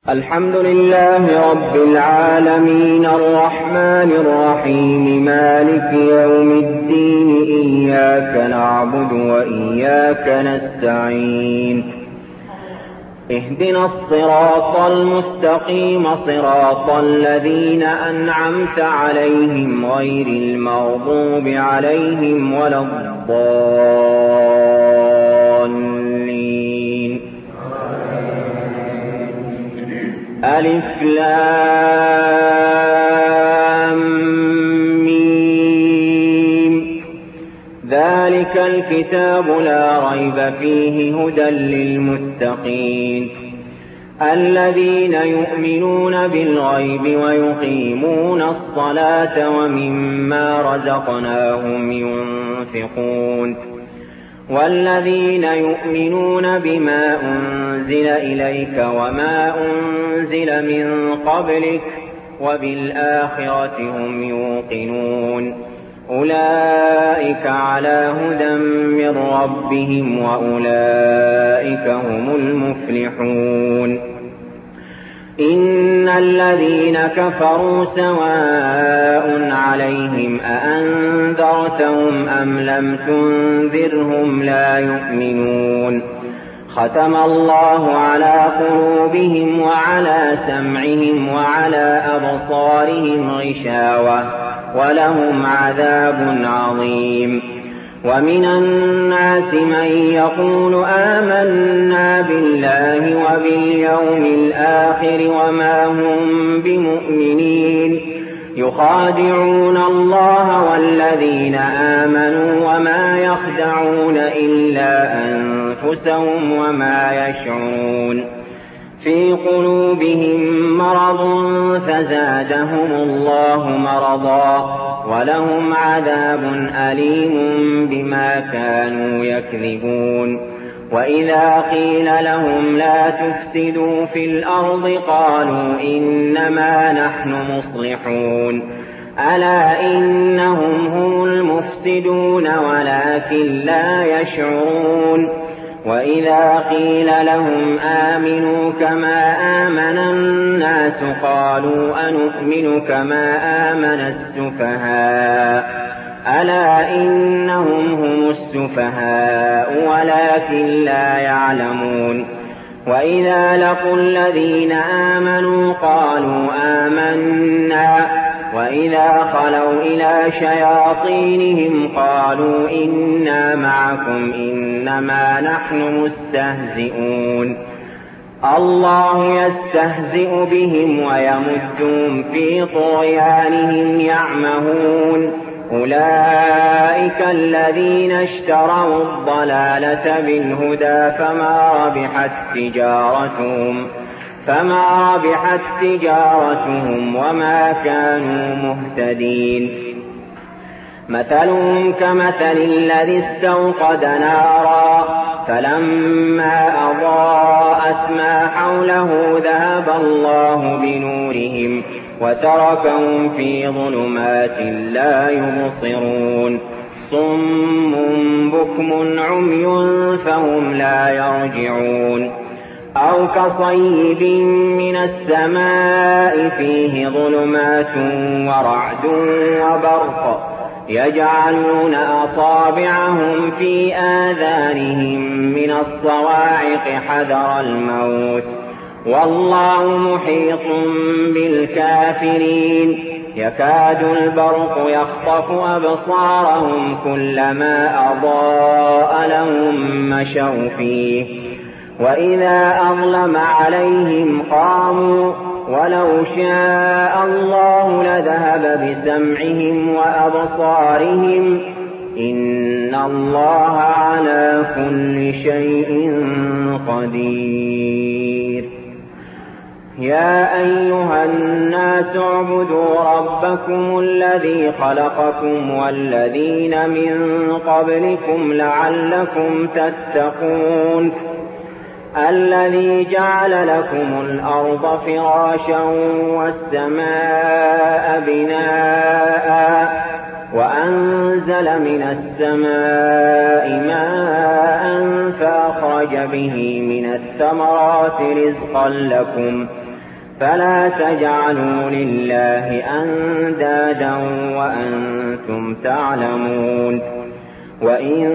الحمد لله رب العالمين الرحمن الرحيم مالك يوم الدين إياك نعبد وإياك نستعين اهدنا الصراط المستقيم صراط الذين أنعمت عليهم غير المغضوب عليهم ولا الضالين ألف لام ميم ذلك الكتاب لا ريب فيه هدى للمتقين الذين يؤمنون بالغيب ويقيمون الصلاة ومما رزقناهم ينفقون والذين يؤمنون بما أنزل إليك وما أنزل من قبلك وبالآخرة هم يوقنون أولئك على هدى من ربهم وأولئك هم المفلحون إن الذين كفروا سواء عليهم أأنذرتهم أم لم تنذرهم لا يؤمنون ختم الله على قلوبهم وعلى سمعهم وعلى أبصارهم غشاوة ولهم عذاب عظيم ومن الناس من يقول آمنا بالله وباليوم الآخر وما هم بمؤمنين يخادعون الله والذين آمنوا وما يخدعون إلا أنفسهم وما يشعرون في قلوبهم مرض فزادهم الله مرضا ولهم عذاب أليم بما كانوا يكذبون وإذا قيل لهم لا تفسدوا في الأرض قالوا إنما نحن مصلحون ألا إنهم هم المفسدون ولكن لا يشعرون وإذا قيل لهم آمنوا كما آمن الناس قالوا أنؤمن كما آمن السفهاء ألا إنهم هم السفهاء ولكن لا يعلمون وإذا لقوا الذين آمنوا قالوا آمنا وإذا خلوا إلى شياطينهم قالوا إنا معكم إنما نحن مستهزئون الله يستهزئ بهم ويمدهم في طغيانهم يعمهون أولئك الذين اشتروا الضلالة بالهدى فما ربحت تجارتهم وما كانوا مهتدين مثلهم كمثل الذي استوقد نارا فلما أضاءت ما حوله ذهب الله بنورهم وتركهم في ظلمات لا يبصرون صم بكم عمي فهم لا يرجعون أو كصيب من السماء فيه ظلمات ورعد وبرق يجعلون أصابعهم في آذانهم من الصواعق حذر الموت والله محيط بالكافرين يكاد البرق يخطف أبصارهم كلما أضاء لهم مشوا فيه وإذا أظلم عليهم قاموا ولو شاء الله لذهب بسمعهم وأبصارهم إن الله على كل شيء قدير يا أيها الناس اعبدوا ربكم الذي خلقكم والذين من قبلكم لعلكم تتقون الذي جعل لكم الأرض فراشا والسماء بناء وأنزل من السماء ماء فأخرج به من الثمرات رزقا لكم فلا تجعلوا لله أندادا وأنتم تعلمون. وإن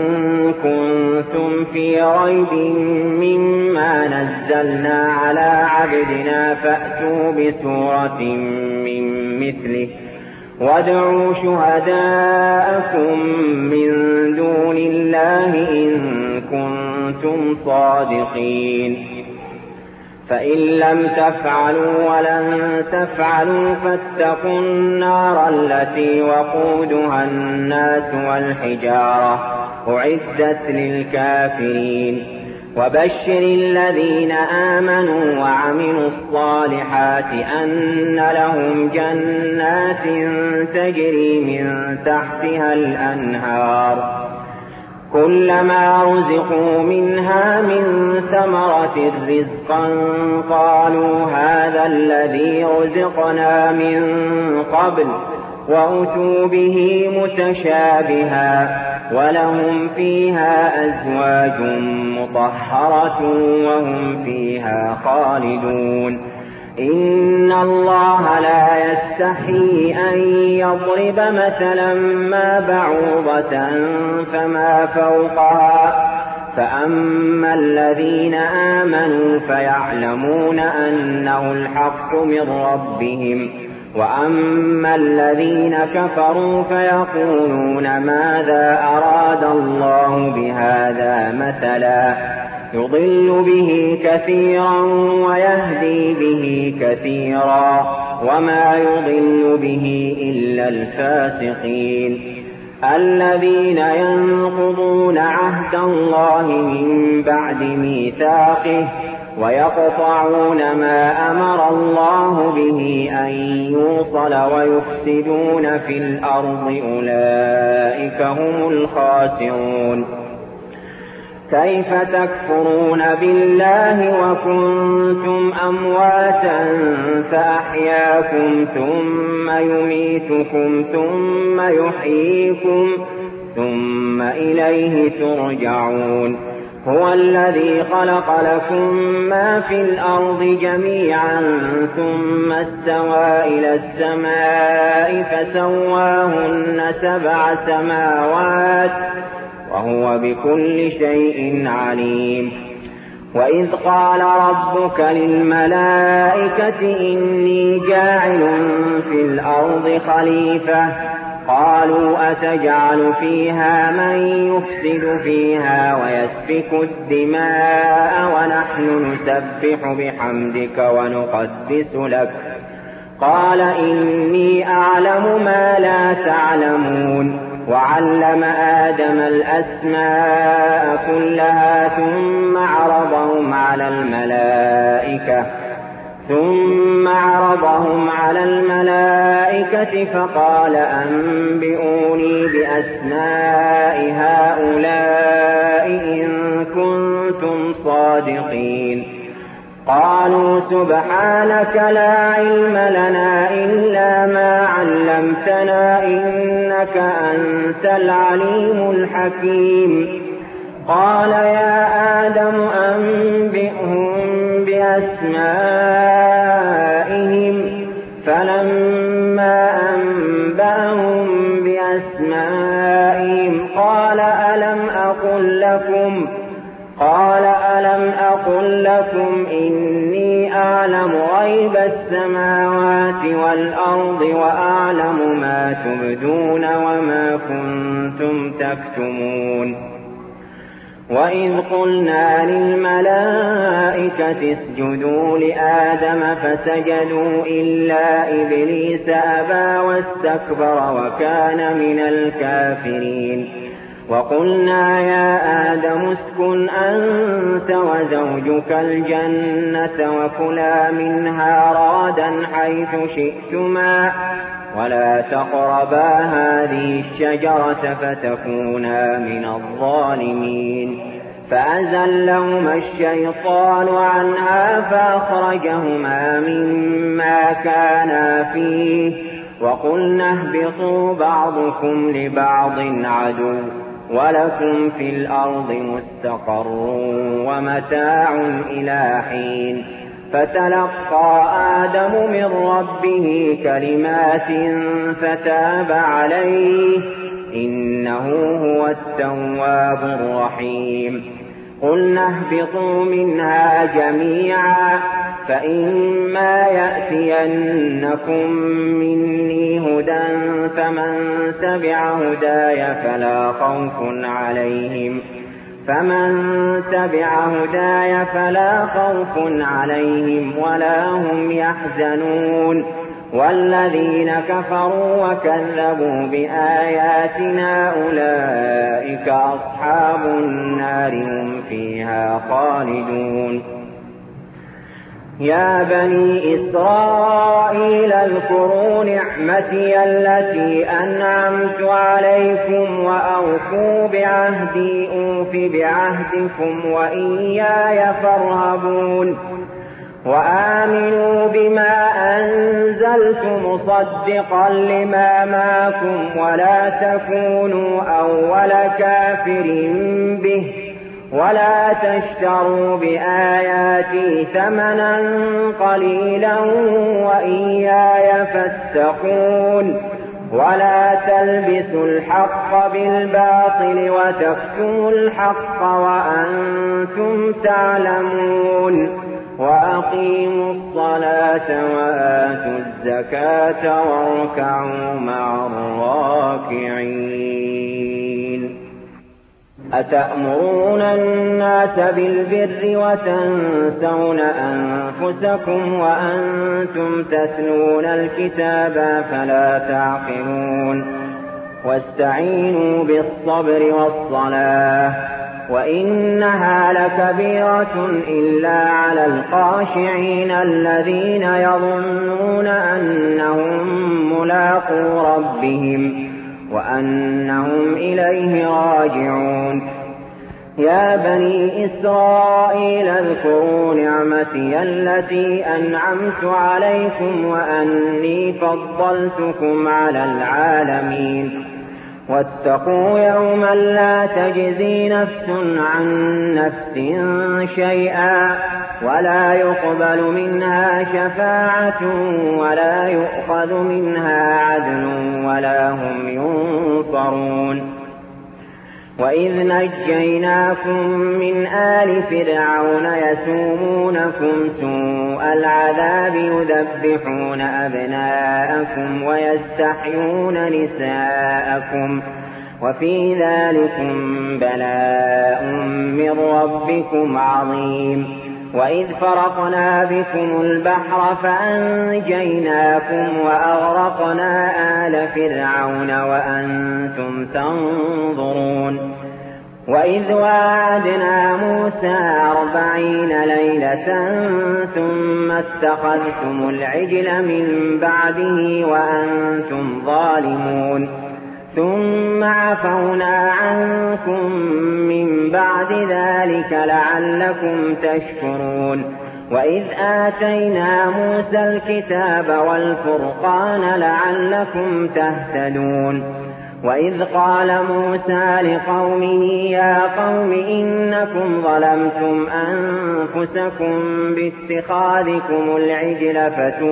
كنتم في ريب مما نزلنا على عبدنا فأتوا بسورة من مثله وادعوا شهداءكم من دون الله إن كنتم صادقين. فإن لم تفعلوا ولن تفعلوا فاتقوا النار التي وقودها الناس والحجارة أعدت للكافرين. وبشر الذين آمنوا وعملوا الصالحات أن لهم جنات تجري من تحتها الأنهار كلما رزقوا منها من ثمرة رزقا قالوا هذا الذي رزقنا من قبل وأتوا به متشابها ولهم فيها أزواج مطهرة وهم فيها خالدون. إن الله لا يستحيي أن يضرب مثلا ما بعوضة فما فوقها فأما الذين آمنوا فيعلمون أنه الحق من ربهم وأما الذين كفروا فيقولون ماذا أراد الله بهذا مثلا يضل به كثيرا ويهدي به كثيرا وما يضل به إلا الفاسقين الذين ينقضون عهد الله من بعد ميثاقه ويقطعون ما أمر الله به أن يوصل ويفسدون في الأرض أولئك هم الخاسرون. كيف تكفرون بالله وكنتم أمواتا فأحياكم ثم يميتكم ثم يحييكم ثم إليه ترجعون. هو الذي خلق لكم ما في الأرض جميعا ثم استوى إلى السماء فسواهن 7 سماوات وهو بكل شيء عليم. وإذ قال ربك للملائكة إني جاعل في الأرض خليفة قالوا أتجعل فيها من يفسد فيها ويسفك الدماء ونحن نسبح بحمدك ونقدس لك قال إني أعلم ما لا تعلمون. وعلم آدم الأسماء كلها ثم عرضهم على الملائكة فقال أنبئوني بأسماء هؤلاء إن كنتم صادقين. قالوا سبحانك لا علم لنا إلا ما علمتنا إنك أنت العليم الحكيم. قال يا آدم أنبئهم بأسمائهم فلما أنبأهم بأسمائهم قال ألم أقل لكم إني أعلم غيب السماوات والأرض وأعلم ما تبدون وما كنتم تكتمون. وإذ قلنا للملائكة اسجدوا لآدم فسجدوا إلا إبليس أبى واستكبر وكان من الكافرين. وقلنا يا آدم اسكن أنت وزوجك الجنة وكلا منها رغدا حيث شئتما ولا تقربا هذه الشجرة فتكونا من الظالمين. فأزلهما الشيطان عنها فأخرجهما مما كانا فيه وقلنا اهبطوا بعضكم لبعض عدو ولكم في الأرض مستقر ومتاع إلى حين. فتلقى آدم من ربه كلمات فتاب عليه إنه هو التواب الرحيم قلنا اهبطوا منها جميعا فإما يأتينكم مني هدى فمن تبع هداي فلا خوف عليهم ولا هم يحزنون والذين كفروا وكذبوا بآياتنا أولئك أصحاب النار هم فيها خالدون يا بني إسرائيل اذكروا نعمتي التي أنعمت عليكم وأوفوا بعهدي أوف بعهدكم وإياي فارهبون وآمنوا بما أنزلت مصدقا لما معكم ولا تكونوا أول كافر به ولا تشتروا بآياتي ثمنا قليلا وإياي فاتقون ولا تلبسوا الحق بالباطل وتكتموا الحق وأنتم تعلمون وأقيموا الصلاة وآتوا الزكاة واركعوا مع الراكعين أتأمرون الناس بالبر وتنسون أنفسكم وأنتم تتلون الكتاب فلا تعقلون واستعينوا بالصبر والصلاة وإنها لكبيرة إلا على الخاشعين الذين يظنون أنهم ملاقو ربهم وأنهم إليه راجعون يا بني إسرائيل اذكروا نعمتي التي أنعمت عليكم وأني فضلتكم على العالمين واتقوا يوما لا تجزي نفس عن نفس شيئا ولا يقبل منها شفاعة ولا يؤخذ منها عدل ولا هم ينصرون وإذ نجيناكم من آل فرعون يسومونكم سوء العذاب يذبحون أبناءكم ويستحيون نساءكم وفي ذلكم بلاء من ربكم عظيم وإذ فرقنا بكم البحر فأنجيناكم وأغرقنا آل فرعون وأنتم تنظرون وإذ واعدنا موسى 40 ليلة ثم اتخذتم العجل من بعده وأنتم ظالمون ثم عفونا عنكم من بعد ذلك لعلكم تشكرون وإذ آتينا موسى الكتاب والفرقان لعلكم تهتدون وإذ قال موسى لقومه يا قوم إنكم ظلمتم أنفسكم باتخاذكم العجل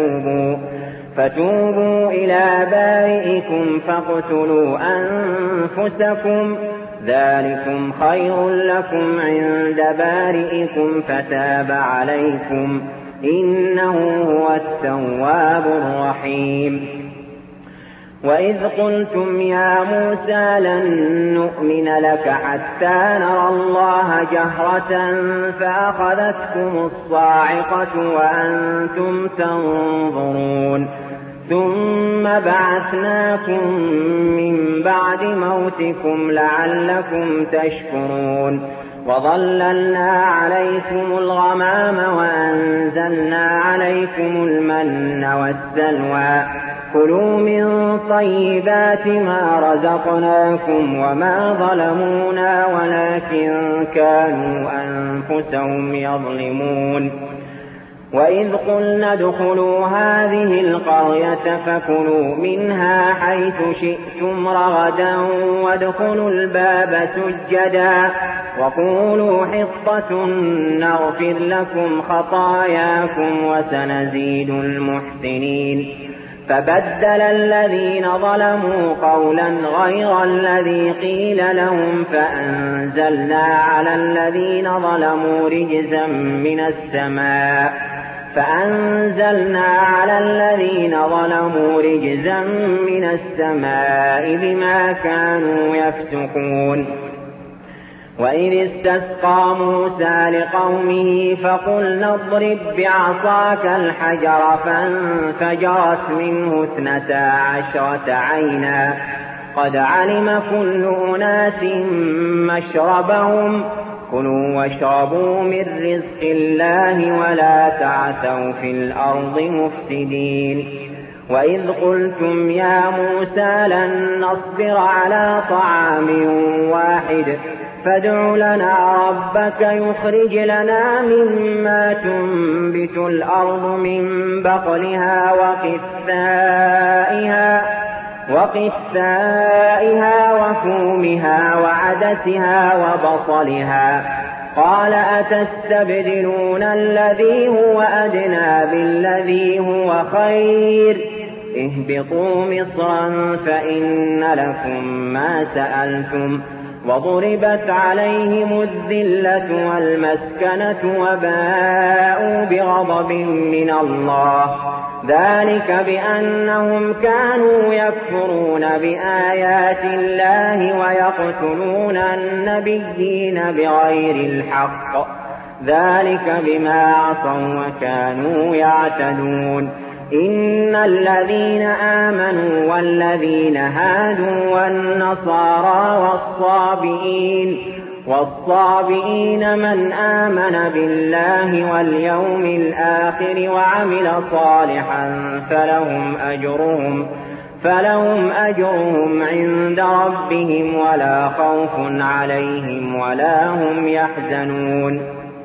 فتوبوا إلى بارئكم فاقتلوا أنفسكم ذلكم خير لكم عند بارئكم فتاب عليكم إنه هو التواب الرحيم وإذ قلتم يا موسى لن نؤمن لك حتى نرى الله جهرة فأخذتكم الصاعقة وأنتم تنظرون ثم بعثناكم من بعد موتكم لعلكم تشكرون وظللنا عليكم الغمام وأنزلنا عليكم المن والسلوى كلوا من طيبات ما رزقناكم وما ظلمونا ولكن كانوا أنفسهم يظلمون وإذ قلنا ادخلوا هذه القرية فكلوا منها حيث شئتم رغدا وادخلوا الباب سجدا وقولوا حطة نغفر لكم خطاياكم وسنزيد المحسنين فبدل الذين ظلموا قولا غير الذي قيل لهم فأنزلنا على الذين ظلموا رجزا من السماء بما كانوا يفسقون وإذ استسقى موسى لقومه فقلنا اضرب بعصاك الحجر فانفجرت منه 12 عينا قد علم كل أناس مشربهم كلوا واشربوا من رزق الله ولا تعثوا في الأرض مفسدين وإذ قلتم يا موسى لن نصبر على طعام واحد فادع لنا ربك يخرج لنا مما تنبت الأرض من بقلها وقثائها وفومها وعدسها وبصلها قال أتستبدلون الذي هو أدنى بالذي هو خير اهبطوا مصرا فإن لكم ما سألتم وضربت عليهم الذلة والمسكنة وباءوا بغضب من الله ذلك بأنهم كانوا يكفرون بآيات الله ويقتلون النبيين بغير الحق ذلك بما عصوا وكانوا يعتدون إن الذين آمنوا والذين هادوا والنصارى والصابئين من آمن بالله واليوم الآخر وعمل صالحا فلهم أجرهم عند ربهم ولا خوف عليهم ولا هم يحزنون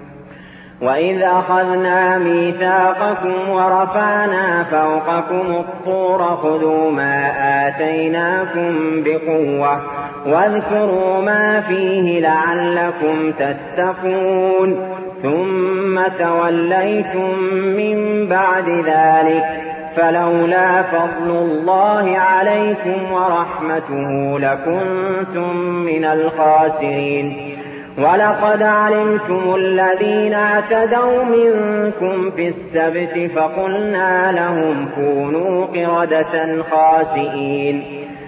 وإذ أخذنا ميثاقكم ورفعنا فوقكم الطور خذوا ما آتيناكم بقوة واذكروا ما فيه لعلكم تتقون ثم توليتم من بعد ذلك فلولا فضل الله عليكم ورحمته لكنتم من الخاسرين ولقد علمتم الذين اعتدوا منكم في السبت فقلنا لهم كونوا قردة خاسئين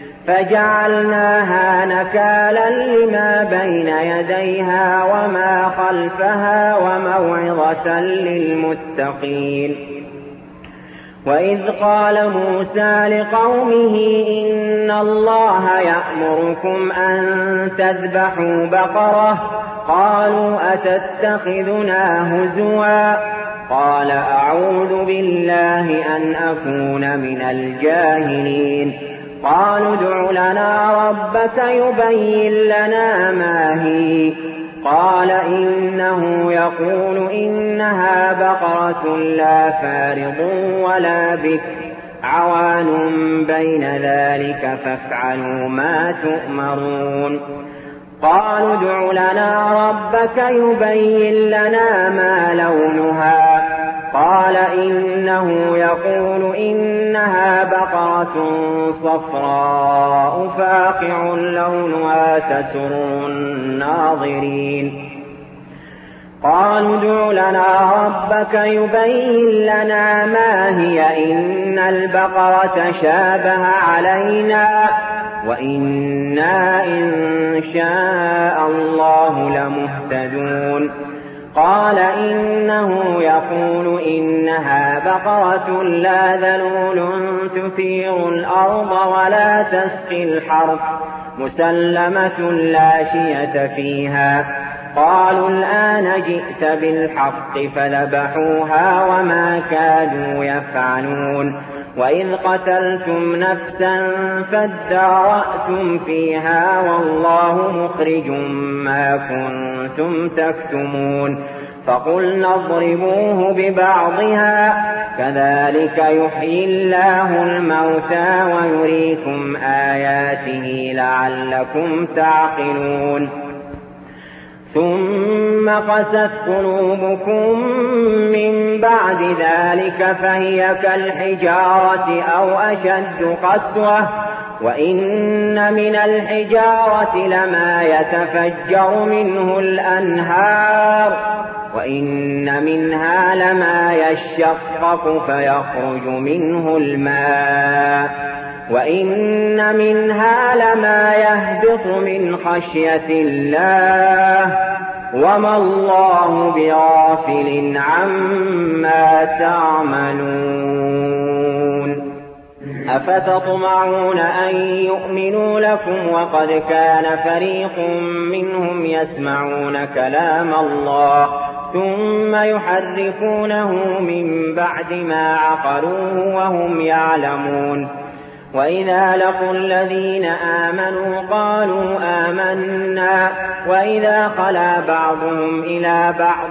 فجعلناها نكالا لما بين يديها وما خلفها وموعظة للمتقين وإذ قال موسى لقومه إن الله يأمركم أن تذبحوا بقرة قالوا أتتخذنا هزوا قال أعوذ بالله أن أكون من الجاهلين قالوا ادع لنا ربك يبين لنا ما هي قال إنه يقول إنها بقرة لا فارض ولا بكر عوان بين ذلك فافعلوا ما تؤمرون قالوا ادع لنا ربك يبين لنا ما لونها قال إنه يقول إنها بقرة صفراء فاقع لونها تسر الناظرين قالوا ادع لنا ربك يبين لنا ما هي إن البقرة شابه علينا وإنا إن شاء الله لمهتدون قال إنه يقول إنها بقرة لا ذلول تثير الأرض ولا تسقي الحرث مسلمة لا شية فيها قالوا الآن جئت بالحق فذبحوها وما كادوا يفعلون وإذ قتلتم نفسا فادارأتم فيها والله مخرج ما كنتم تكتمون فقلنا اضربوه ببعضها كذلك يحيي الله الموتى ويريكم آياته لعلكم تعقلون ثم قست قلوبكم من بعد ذلك فهي كالحجارة أو أشد قسوة وإن من الحجارة لما يتفجر منه الأنهار وإن منها لما يشقق فيخرج منه الماء وإن منها لما يهبط من خشية الله وما الله بغافل عما تعملون أفتطمعون أن يؤمنوا لكم وقد كان فريق منهم يسمعون كلام الله ثم يحرفونه من بعد ما عقلوه وهم يعلمون وإذا لقوا الذين آمنوا قالوا آمنا وإذا خلا بعضهم إلى بعض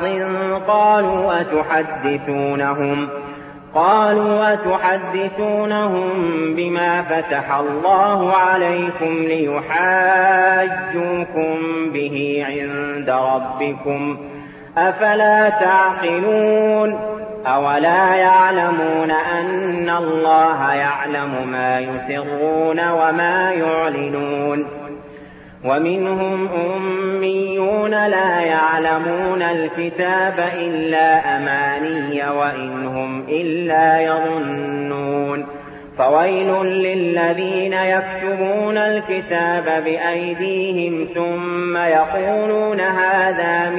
قالوا أتحدثونهم بما فتح الله عليكم ليحاجوكم به عند ربكم أفلا تعقلون أولا يعلمون أن الله يعلم ما يسرون وما يعلنون ومنهم أميون لا يعلمون الكتاب إلا أماني وإنهم إلا يظنون فويل للذين يكتبون الكتاب بأيديهم ثم يقولون هذا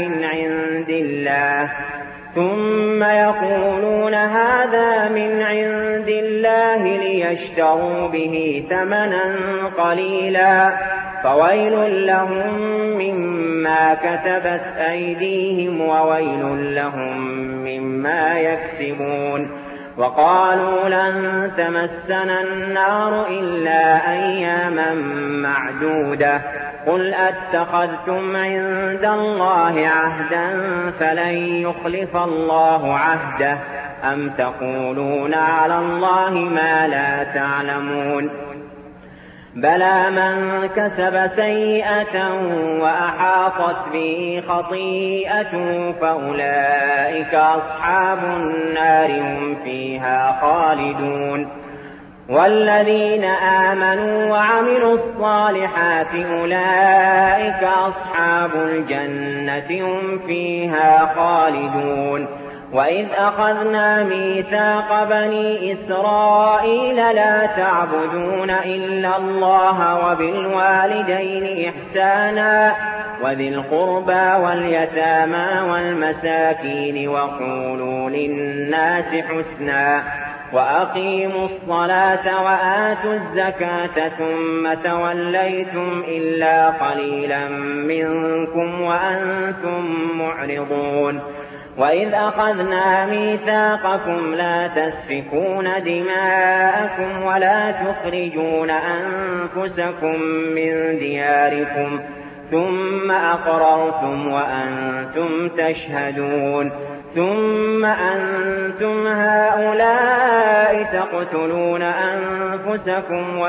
من عند الله ليشتروا به ثمنا قليلا فويل لهم مما كتبت أيديهم وويل لهم مما يكسبون وقالوا لن تمسنا النار إلا أياما معدودة قل أتخذتم عند الله عهدا فلن يخلف الله عهده أم تقولون على الله ما لا تعلمون بلى من كسب سيئة وأحاطت به خطيئته فأولئك أصحاب النار هم فيها خالدون والذين آمنوا وعملوا الصالحات أولئك أصحاب الجنة هم فيها خالدون وإذ أخذنا ميثاق بني إسرائيل لا تعبدون إلا الله وبالوالدين إحسانا وذي القربى واليتامى والمساكين وقولوا للناس حسنا وأقيموا الصلاة وآتوا الزكاة ثم توليتم إلا قليلا منكم وأنتم معرضون وإذ أخذنا ميثاقكم لا تسفكون دماءكم ولا تخرجون أنفسكم من دياركم ثم أقررتم وأنتم تشهدون ثم أنتم هؤلاء تقتلون أنفسكم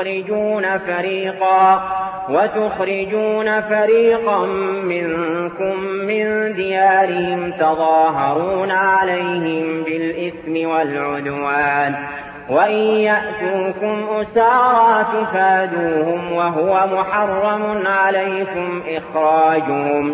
وتخرجون فريقا منكم من ديارهم تظاهرون عليهم بالإثم والعدوان وإن يأتوكم أسارى تفادوهم وهو محرم عليكم إخراجهم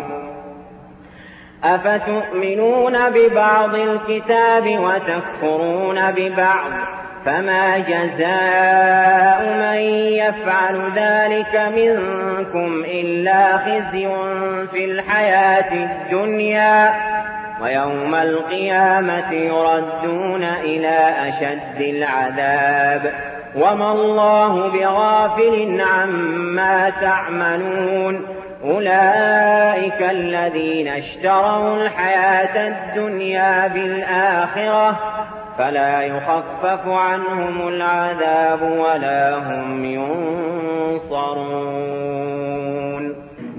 أفتؤمنون ببعض الكتاب وتكفرون ببعض فما جزاء من يفعل ذلك منكم إلا خزي في الحياة الدنيا ويوم القيامة يردون إلى أشد العذاب وما الله بغافل عما تعملون أولئك الذين اشتروا الحياة الدنيا بالآخرة فلا يخفف عنهم العذاب ولا هم ينصرون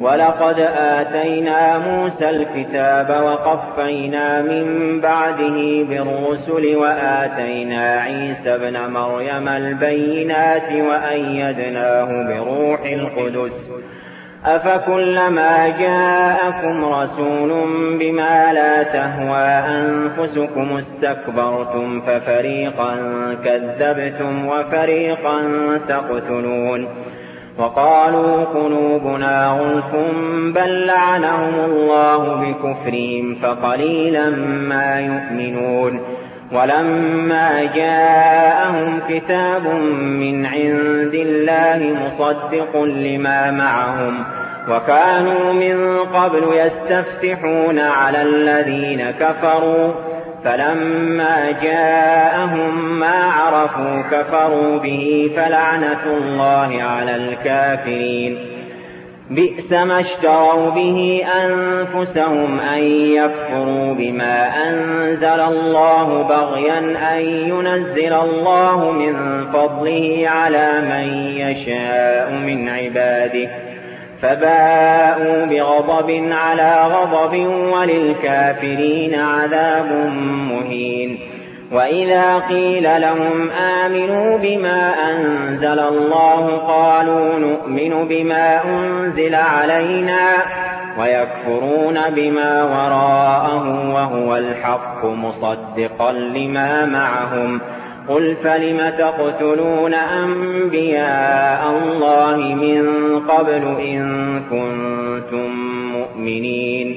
ولقد آتينا موسى الكتاب وقفينا من بعده بالرسل وآتينا عيسى ابن مريم البينات وأيدناه بروح القدس أفكلما جاءكم رسول بما لا تهوى أنفسكم استكبرتم ففريقا كذبتم وفريقا تقتلون وقالوا قلوبنا غلف بل لعنهم الله بكفرهم فقليلا ما يؤمنون ولما جاءهم كتاب من عند الله مصدق لما معهم وكانوا من قبل يستفتحون على الذين كفروا فلما جاءهم ما عرفوا كفروا به فلعنة الله على الكافرين بئس ما اشتروا به أنفسهم أن يكفروا بما أنزل الله بغيا أن ينزل الله من فضله على من يشاء من عباده فباءوا بغضب على غضب وللكافرين عذاب مهين وإذا قيل لهم آمنوا بما أنزل الله قالوا نؤمن بما أنزل علينا ويكفرون بما وراءه وهو الحق مصدقا لما معهم قل فلم تقتلون أنبياء الله من قبل إن كنتم مؤمنين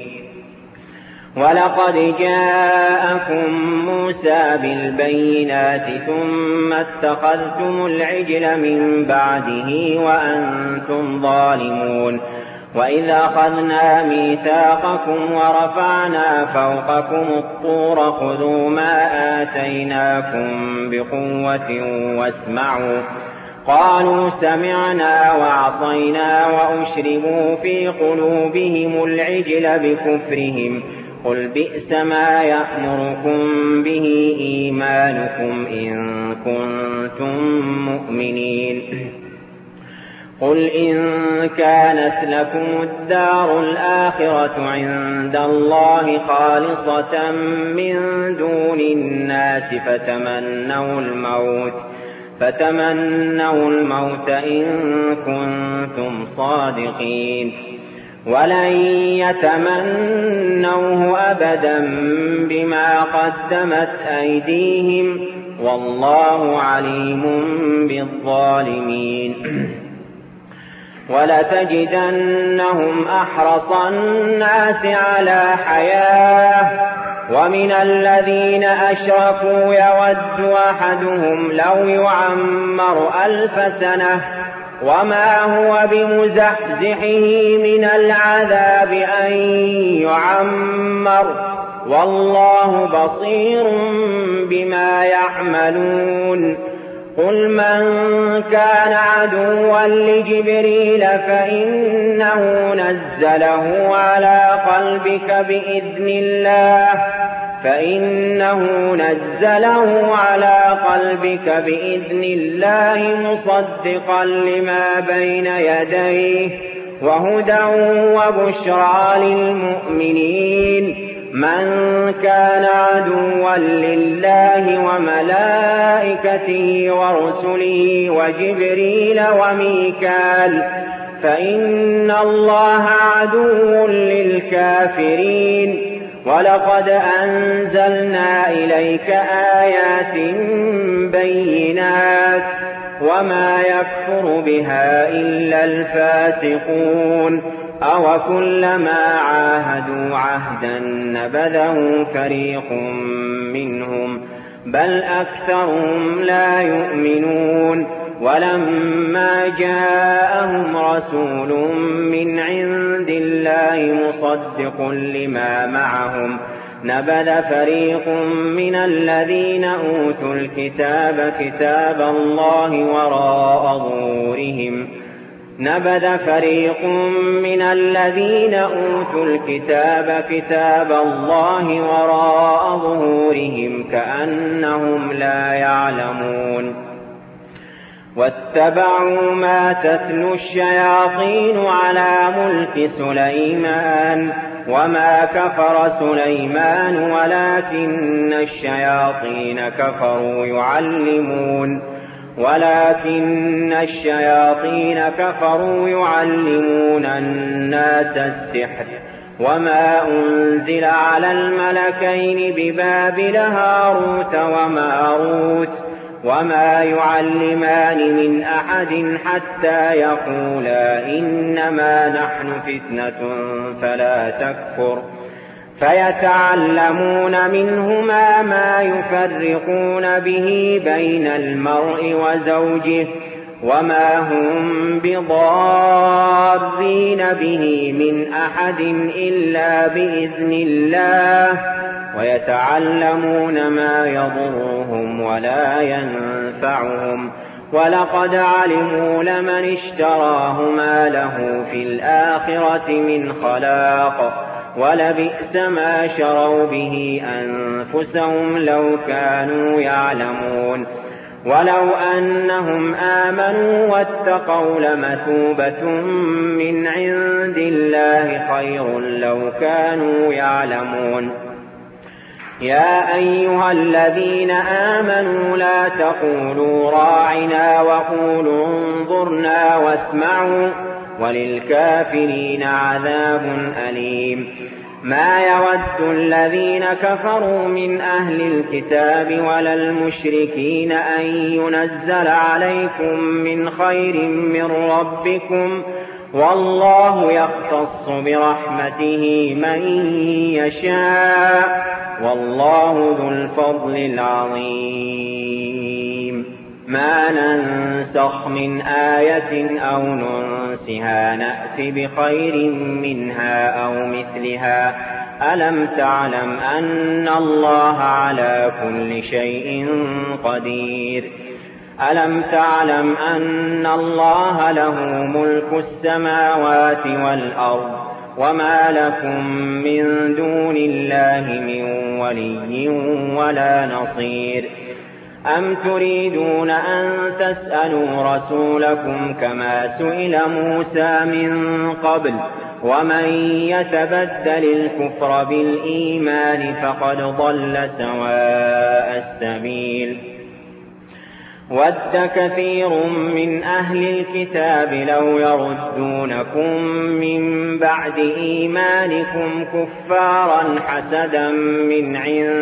ولقد جاءكم موسى بالبينات ثم اتخذتم العجل من بعده وأنتم ظالمون وإذا أخذنا ميثاقكم ورفعنا فوقكم الطور خذوا ما آتيناكم بقوة واسمعوا قالوا سمعنا وعصينا وأشربوا في قلوبهم العجل بكفرهم قل بئس ما يأمركم به إيمانكم إن كنتم مؤمنين قل إن كانت لكم الدار الآخرة عند الله خالصة من دون الناس فتمنوا الموت إن كنتم صادقين ولن يتمنوه أبدا بما قدمت أيديهم والله عليم بالظالمين ولتجدنهم أحرص الناس على حياة ومن الذين أشركوا يود أحدهم لو يعمر 1000 سنة وما هو بمزحزحه من العذاب أن يعمر والله بصير بما يعملون قل من كان عدوا لجبريل فإنه نزله على قلبك بإذن الله مصدقا لما بين يديه وهدى وبشرى للمؤمنين من كان عدوا لله وملائكته ورسله وجبريل وميكال فإن الله عدو للكافرين ولقد أنزلنا إليك آيات بينات وما يكفر بها إلا الفاسقون أوكلما عاهدوا عهدا نبذه فريق منهم بل أكثرهم لا يؤمنون ولما جاءهم رسول من عند الله مصدق لما معهم نبذ فريق من الذين أوتوا الكتاب كتاب الله وراء ظهورهم كأنهم لا يعلمون واتبعوا ما تتلو الشياطين على ملك سليمان وما كفر سليمان ولكن الشياطين كفروا يعلمون الناس السحر وما أنزل على الملكين ببابل هاروت وماروت وما يعلمان من أحد حتى يقولا إنما نحن فتنة فلا تكفر فيتعلمون منهما ما يفرقون به بين المرء وزوجه وما هم بضارين به من أحد إلا بإذن الله ويتعلمون ما يضرهم ولا ينفعهم ولقد علموا لمن اشتراه ما له في الآخرة من خلاق ولبئس ما شروا به أنفسهم لو كانوا يعلمون ولو أنهم آمنوا واتقوا لمثوبة من عند الله خير لو كانوا يعلمون يا أيها الذين آمنوا لا تقولوا راعنا وقولوا انظرنا واسمعوا وللكافرين عذاب أليم ما يود الذين كفروا من أهل الكتاب ولا المشركين أن ينزل عليكم من خير من ربكم والله يختص برحمته من يشاء والله ذو الفضل العظيم ما ننسخ من آية أو ننسها نأت بخير منها أو مثلها ألم تعلم أن الله على كل شيء قدير ألم تعلم أن الله له ملك السماوات والأرض وما لكم من دون الله من ولي ولا نصير أم تريدون أن تسألوا رسولكم كما سئل موسى من قبل ومن يتبدل الكفر بالإيمان فقد ضل سواء السبيل ود كثير من أهل الكتاب لو يردونكم من بعد إيمانكم كفارا حسدا من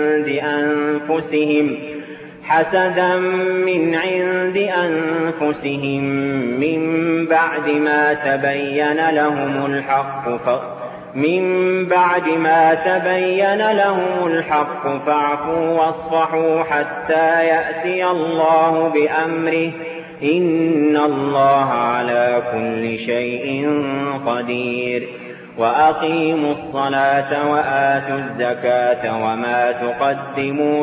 عند أنفسهم من بعد ما تبين لهم الحق فاعفوا واصفحوا حتى يأتي الله بأمره إن الله على كل شيء قدير وأقيموا الصلاة وآتوا الزكاة وما تقدموا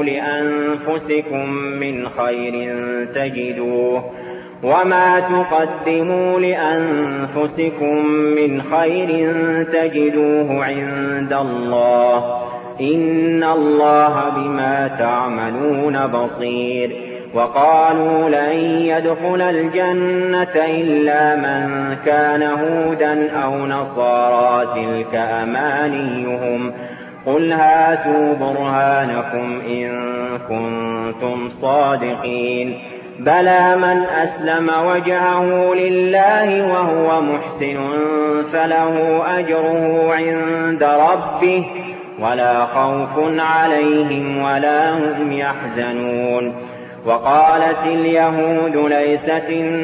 لأنفسكم من خير تجدوه عند الله إن الله بما تعملون بصير وقالوا لن يدخل الجنة إلا من كان هودا أو نصارى تلك أمانيهم قل هاتوا برهانكم إن كنتم صادقين بلى من أسلم وجهه لله وهو محسن فله أجره عند ربه ولا خوف عليهم ولا هم يحزنون وقالت اليهود ليست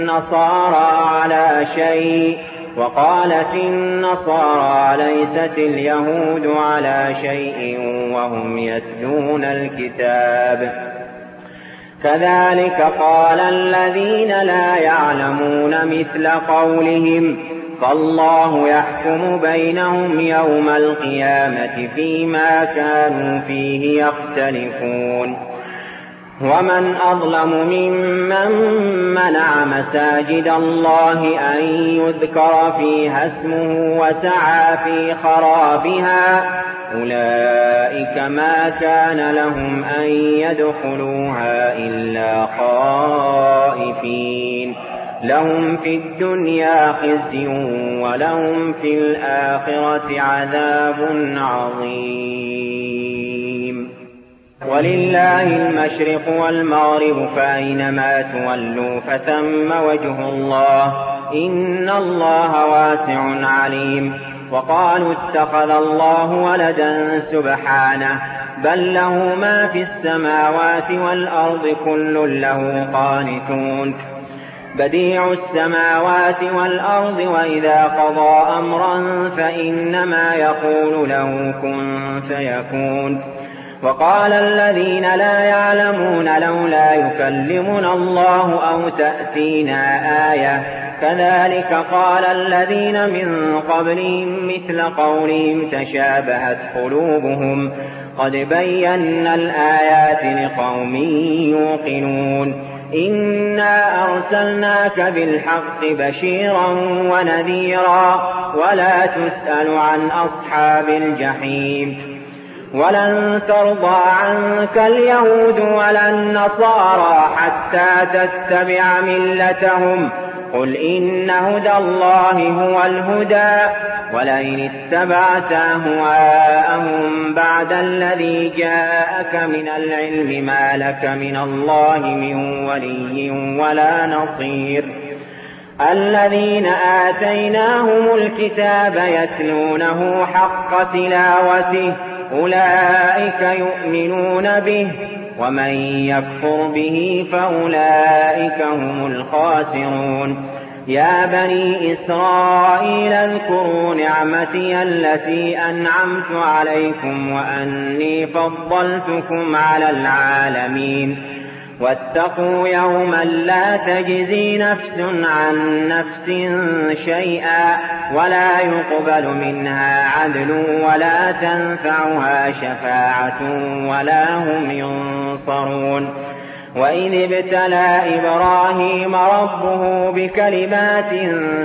اليهود على شيء وهم يتلون الكتاب كذلك قال الذين لا يعلمون مثل قولهم فالله يحكم بينهم يوم القيامة فيما كانوا فيه يختلفون ومن أظلم ممن منع مساجد الله أن يذكر فيها اسمه وسعى في خرابها أولئك ما كان لهم أن يدخلوها إلا خائفين لهم في الدنيا خزي ولهم في الآخرة عذاب عظيم. ولله المشرق والمغرب فأينما تولوا فثم وجه الله إن الله واسع عليم. وقالوا اتخذ الله ولدا سبحانه بل له ما في السماوات والأرض كل له قانتون بديع السماوات والأرض وإذا قضى أمرا فإنما يقول له كن فيكون. وقال الذين لا يعلمون لولا يكلمنا الله أو تأتينا آية كذلك قال الذين من قبلهم مثل قولهم تشابهت قلوبهم قد بينا الآيات لقوم يوقنون. إنا أرسلناك بالحق بشيرا ونذيرا ولا تسأل عن أصحاب الجحيم. ولن ترضى عنك اليهود ولا النصارى حتى تتبع ملتهم قل إن هدى الله هو الهدى ولئن اتبعت أهواءهم بعد الذي جاءك من العلم ما لك من الله من ولي ولا نصير. الذين آتيناهم الكتاب يتلونه حق تلاوته أولئك يؤمنون به ومن يكفر به فأولئك هم الخاسرون. يا بني إسرائيل اذكروا نعمتي التي أنعمت عليكم وأني فضلتكم على العالمين. واتقوا يوما لا تجزي نفس عن نفس شيئا ولا يقبل منها عدل ولا تنفعها شفاعة ولا هم ينصرون. وإذ ابتلى إبراهيم ربه بكلمات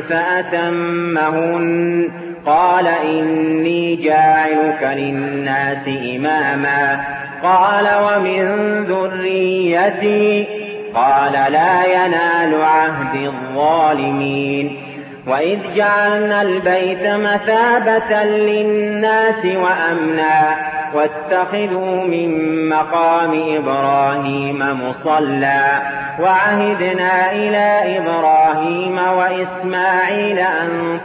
فأتمهن قال إني جاعلك للناس إماما قال ومن ذريتي قال لا ينال عهد الظالمين. وإذ جعلنا البيت مثابة للناس وأمنا واتخذوا من مقام إبراهيم مصلى وعهدنا إلى إبراهيم وإسماعيل أن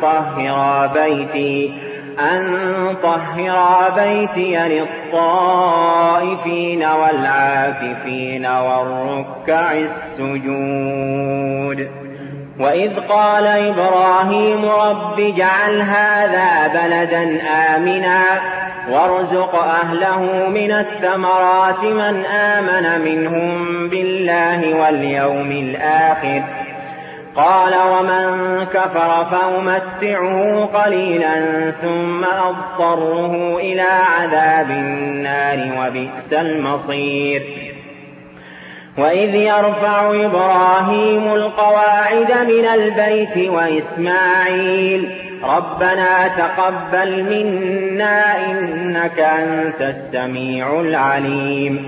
طهرا بيتي للطائفين والعاكفين والركع السجود. وإذ قال إبراهيم رب اجعل هذا بلدا آمنا وارزق أهله من الثمرات من آمن منهم بالله واليوم الآخر قال ومن كفر فأمتعه قليلا ثم أضطره إلى عذاب النار وبئس المصير. وإذ يرفع إبراهيم القواعد من البيت وإسماعيل ربنا تقبل منا إنك أنت السميع العليم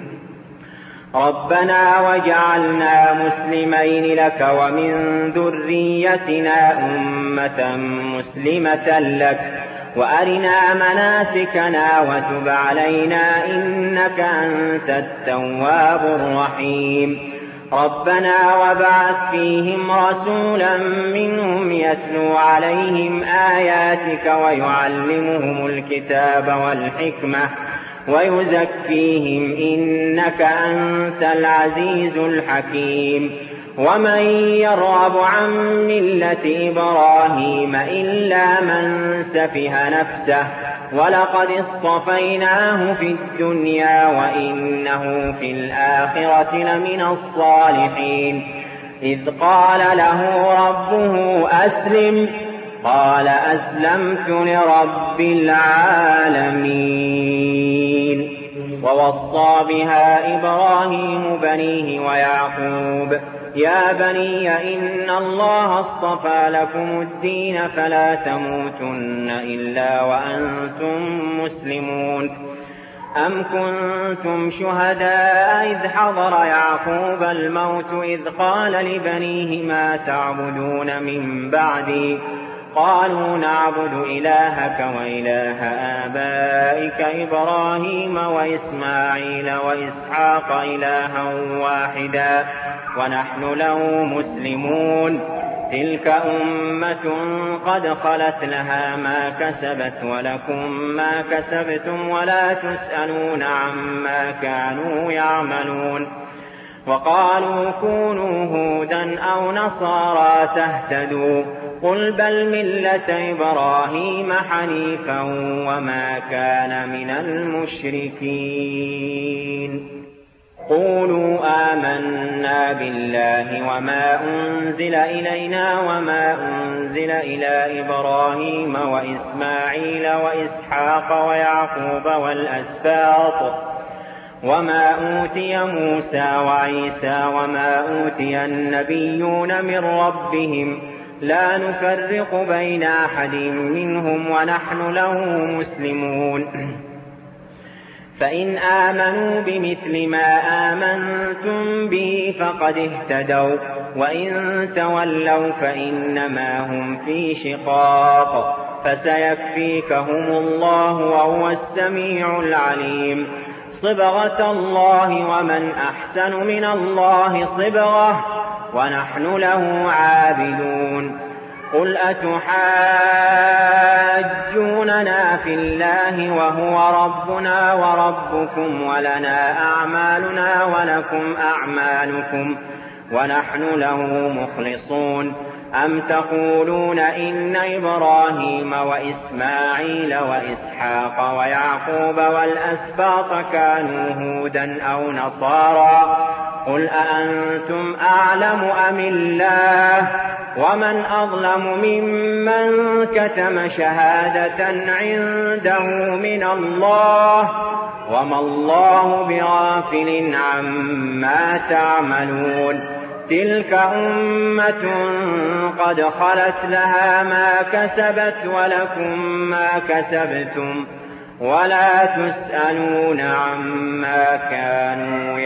ربنا واجعلنا مسلمين لك ومن ذريتنا أمة مسلمة لك وأرنا مناسكنا وتب علينا إنك أنت التواب الرحيم. ربنا وابعث فيهم رسولا منهم يتلو عليهم آياتك ويعلمهم الكتاب والحكمة ويزكيهم إنك أنت العزيز الحكيم. ومن يرغب عن ملة إبراهيم إلا من سفه نفسه ولقد اصطفيناه في الدنيا وإنه في الآخرة لمن الصالحين. إذ قال له ربه أسلم قال أسلمت لرب العالمين. ووصى بها إبراهيم بنيه ويعقوب يا بني إن الله اصطفى لكم الدين فلا تموتن إلا وأنتم مسلمون. أم كنتم شهداء إذ حضر يعقوب الموت إذ قال لبنيه ما تعبدون من بعدي قالوا نعبد إلهك وإله آبائك إبراهيم وإسماعيل وإسحاق إلها واحدا ونحن له مسلمون تلك أمة قد خلت لها ما كسبت ولكم ما كسبتم ولا تسألون عما كانوا يعملون وقالوا كونوا هودا أو نصارى تهتدوا قل بل ملة إبراهيم حنيفا وما كان من المشركين قولوا آمنا بالله وما أنزل إلينا وما أنزل إلى إبراهيم وإسماعيل وإسحاق ويعقوب والأسباط وما أوتي موسى وعيسى وما أوتي النبيون من ربهم لا نفرق بين أحد منهم ونحن له مسلمون فإن آمنوا بمثل ما آمنتم به فقد اهتدوا وإن تولوا فإنما هم في شقاق فسيكفيكهم الله وهو السميع العليم صبغة الله ومن أحسن من الله صبغة ونحن له عابدون قل أتحاجوننا في الله وهو ربنا وربكم ولنا أعمالنا ولكم أعمالكم ونحن له مخلصون أم تقولون إن إبراهيم وإسماعيل وإسحاق ويعقوب والأسباط كانوا هودا أو نصارى قل أأنتم أعلم أم الله ومن أظلم ممن كتم شهادة عنده من الله وما الله بغافل عما تعملون تلك أمة قد خلت لها ما كسبت ولكم ما كسبتم ولا تسألون عما كانوا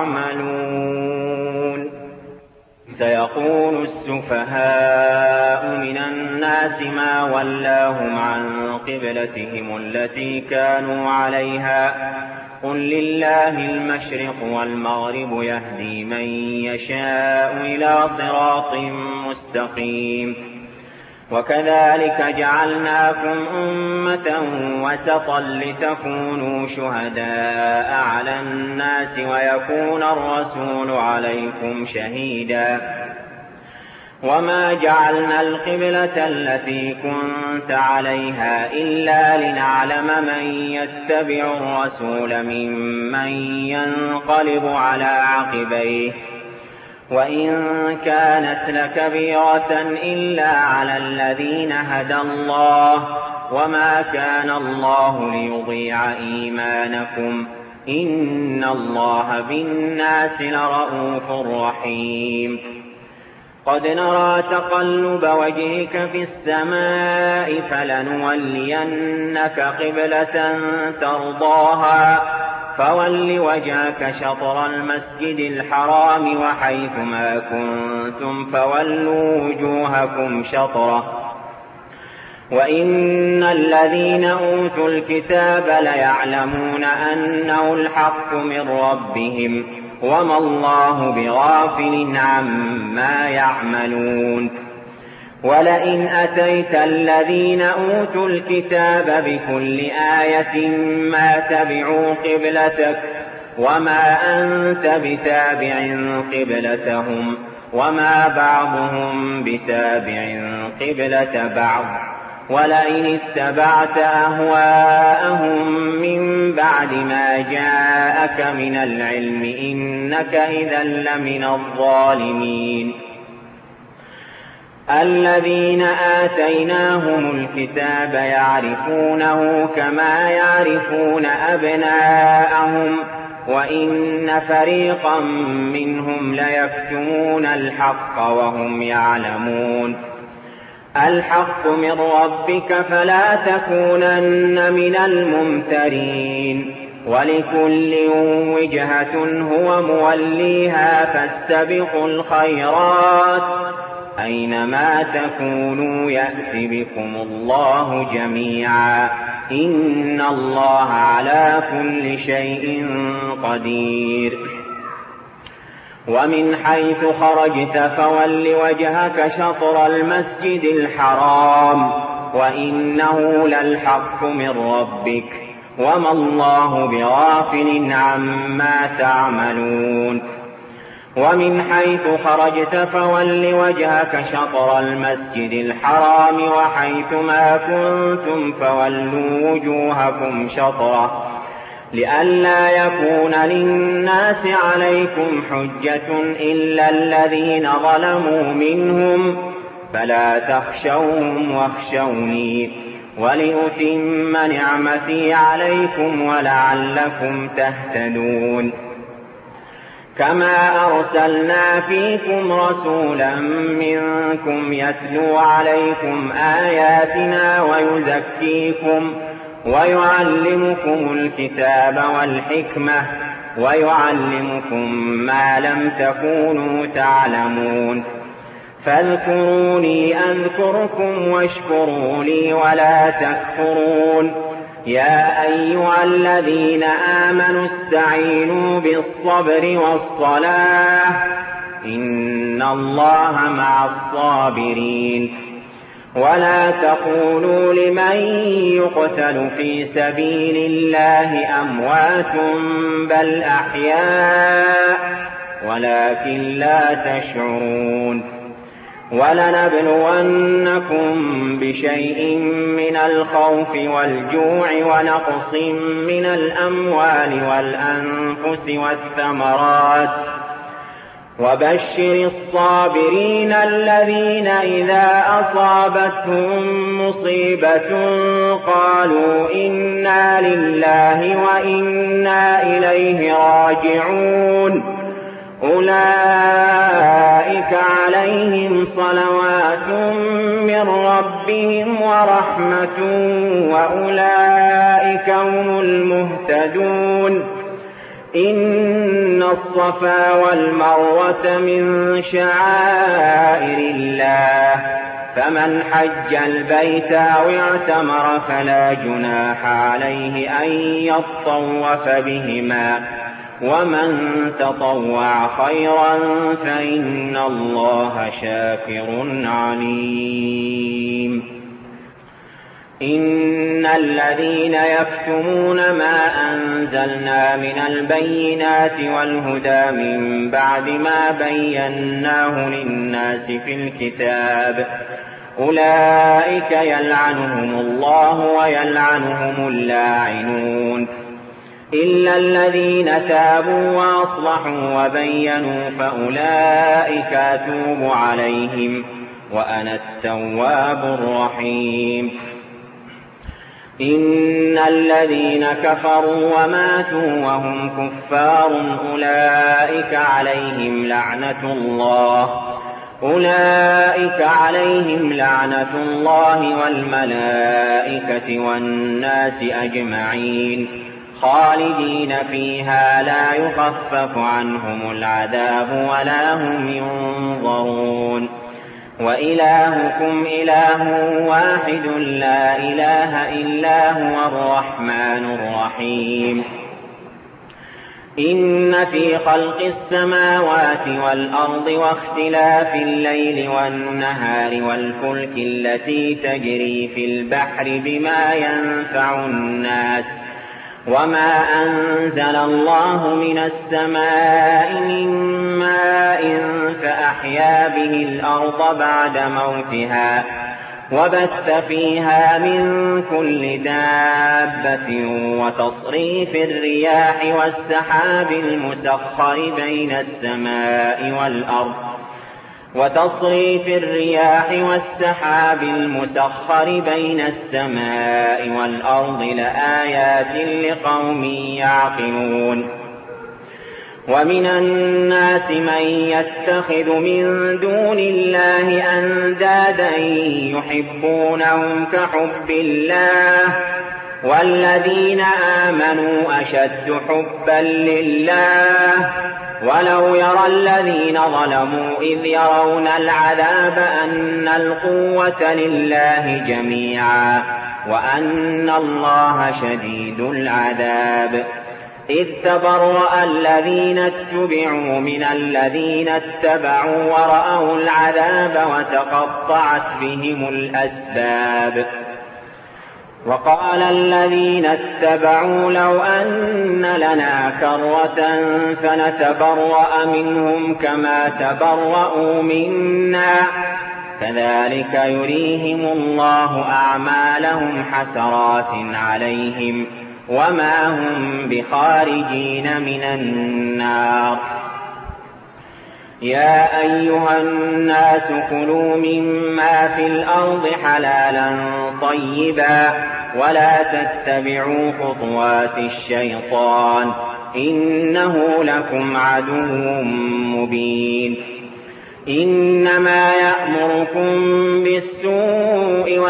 يعملون سيقول السفهاء من الناس ما ولاهم عن قبلتهم التي كانوا عليها قل لله المشرق والمغرب يهدي من يشاء إلى صراط مستقيم وكذلك جعلناكم أمة وسطا لتكونوا شهداء على الناس ويكون الرسول عليكم شهيدا وما جعلنا القبلة التي كنت عليها إلا لنعلم من يتبع الرسول ممن ينقلب على عقبيه وإن كانت لكبيرة إلا على الذين هدى الله وما كان الله ليضيع إيمانكم إن الله بالناس لرءوف رحيم قد نرى تقلب وجهك في السماء فلنولينك قبلة ترضاها فول وجهك شطر المسجد الحرام وحيثما كنتم فولوا وجوهكم شطره وإن الذين أوتوا الكتاب ليعلمون أنه الحق من ربهم وما الله بغافل عما يعملون ولئن أتيت الذين أوتوا الكتاب بكل آية ما تبعوا قبلتك وما أنت بتابع قبلتهم وما بعضهم بتابع قبلة بعض ولئن اتبعت أهواءهم من بعد ما جاءك من العلم إنك إذا لمن الظالمين الذين آتيناهم الكتاب يعرفونه كما يعرفون أبناءهم وإن فريقا منهم ليكتمون الحق وهم يعلمون الحق من ربك فلا تكونن من الممترين ولكل وجهة هو موليها فاستبقوا الخيرات أينما تكونوا يأت بكم الله جميعا إن الله على كل شيء قدير. ومن حيث خرجت فول وجهك شطر المسجد الحرام وإنه للحق من ربك وما الله بغافل عما تعملون. ومن حيث خرجت فول وجهك شطر المسجد الحرام وحيث ما كنتم فولوا وجوهكم شطره لئلا يكون للناس عليكم حجة إلا الذين ظلموا منهم فلا تخشوهم واخشوني ولأتم نعمتي عليكم ولعلكم تهتدون. كما أرسلنا فيكم رسولا منكم يتلو عليكم آياتنا ويزكيكم ويعلمكم الكتاب والحكمة ويعلمكم ما لم تكونوا تعلمون فاذكروني أذكركم واشكروا لي ولا تكفرون. يا أيها الذين آمنوا استعينوا بالصبر والصلاة إن الله مع الصابرين. ولا تقولوا لمن يقتل في سبيل الله أموات بل أحياء ولكن لا تشعرون. ولنبلونكم بشيء من الخوف والجوع ونقص من الأموال والأنفس والثمرات وبشر الصابرين الذين إذا أصابتهم مصيبة قالوا إنا لله وإنا إليه راجعون أولئك عليهم صلوات من ربهم ورحمة وأولئك هم المهتدون. إن الصفا والمروة من شعائر الله فمن حج البيت أو اعتمر فلا جناح عليه أن يطوف بهما ومن تطوع خيرا فإن الله شاكر عليم. إن الذين يكتمون ما أنزلنا من البينات والهدى من بعد ما بيناه للناس في الكتاب أولئك يلعنهم الله ويلعنهم اللاعنون إلا الذين تابوا وأصلحوا وبينوا فأولئك أتوب عليهم وأنا التواب الرحيم. إن الذين كفروا وماتوا وهم كفار أولئك عليهم لعنة الله والملائكة والناس أجمعين خالدين فيها لا يخفف عنهم العذاب ولا هم ينظرون. وإلهكم إله واحد لا إله إلا هو الرحمن الرحيم. إن في خلق السماوات والأرض واختلاف الليل والنهار والفلك التي تجري في البحر بما ينفع الناس وما أنزل الله من السماء من ماء فأحيا به الأرض بعد موتها وبث فيها من كل دابة وتصريف الرياح والسحاب المسخر بين السماء والأرض لآيات لقوم يعقلون. ومن الناس من يتخذ من دون الله أندادا يحبونهم كحب الله والذين آمنوا أشد حبا لله ولو يرى الذين ظلموا إذ يرون العذاب أن القوة لله جميعا وأن الله شديد العذاب إذ تبرأ الذين اتبعوا من الذين اتبعوا ورأوا العذاب وتقطعت بهم الأسباب وقال الذين اتبعوا لو أن لنا كرة فنتبرأ منهم كما تبرأوا منا كذلك يريهم الله أعمالهم حسرات عليهم وما هم بخارجين من النار يا أيها الناس كلوا مما في الأرض حلالا طيبا ولا تتبعوا خطوات الشيطان إنه لكم عدو مبين إنما يأمركم بالسوء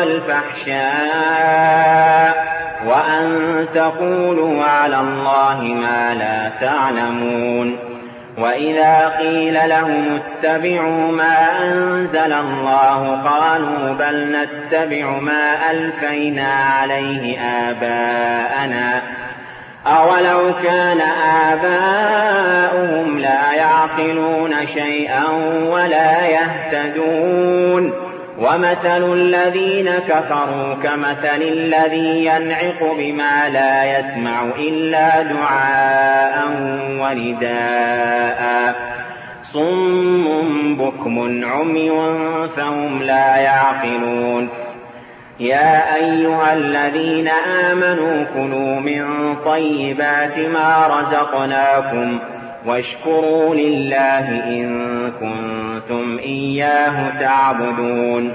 والفحشاء وأن تقولوا على الله ما لا تعلمون وإذا قيل لهم اتبعوا ما أنزل الله قالوا بل نتبع ما ألفينا عليه آباءنا أولو كان آباؤهم لا يعقلون شيئا ولا يهتدون ومثل الذين كفروا كمثل الذي ينعق بما لا يسمع إلا دعاء ونداء صم بكم عمي فهم لا يعقلون يا أيها الذين آمنوا كلوا من طيبات ما رزقناكم واشكروا لله إن كنتم إياه تعبدون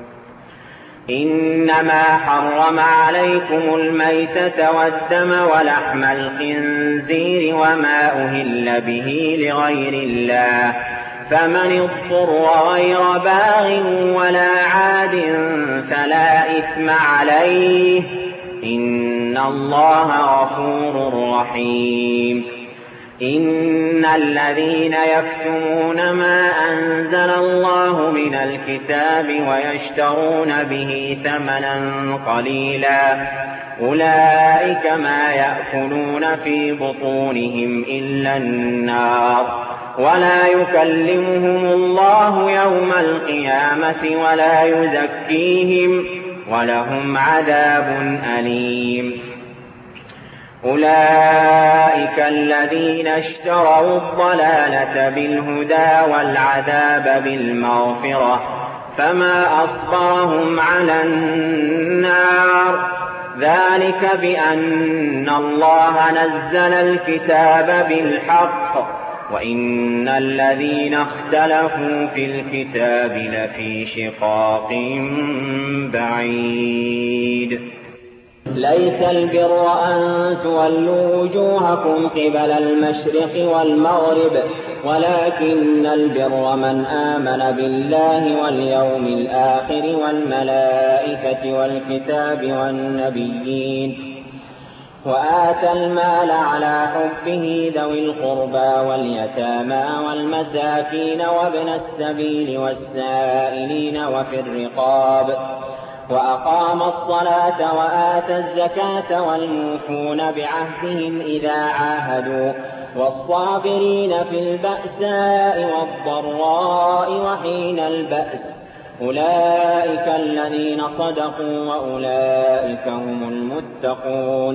إنما حرم عليكم الميتة والدم ولحم الخنزير وما أهل به لغير الله فمن اضطر غير باغ ولا عاد فلا إثم عليه إن الله غفور رحيم إن الذين يكتمون ما أنزل الله من الكتاب ويشترون به ثمنا قليلا أولئك ما يأكلون في بطونهم إلا النار ولا يكلمهم الله يوم القيامة ولا يزكيهم ولهم عذاب أليم أولئك الذين اشتروا الضلالة بالهدى والعذاب بالمغفرة فما أصبرهم على النار ذلك بأن الله نزل الكتاب بالحق وإن الذين اختلفوا في الكتاب لفي شقاق بعيد ليس البر أن تولوا وجوهكم قبل المشرق والمغرب ولكن البر من آمن بالله واليوم الآخر والملائكة والكتاب والنبيين وآتى المال على حبه ذوي القربى واليتامى والمساكين وابن السبيل والسائلين وفي الرقاب وأقام الصلاة وآتى الزكاة والموفون بعهدهم إذا عاهدوا والصابرين في البأساء والضراء وحين البأس أولئك الذين صدقوا وأولئك هم المتقون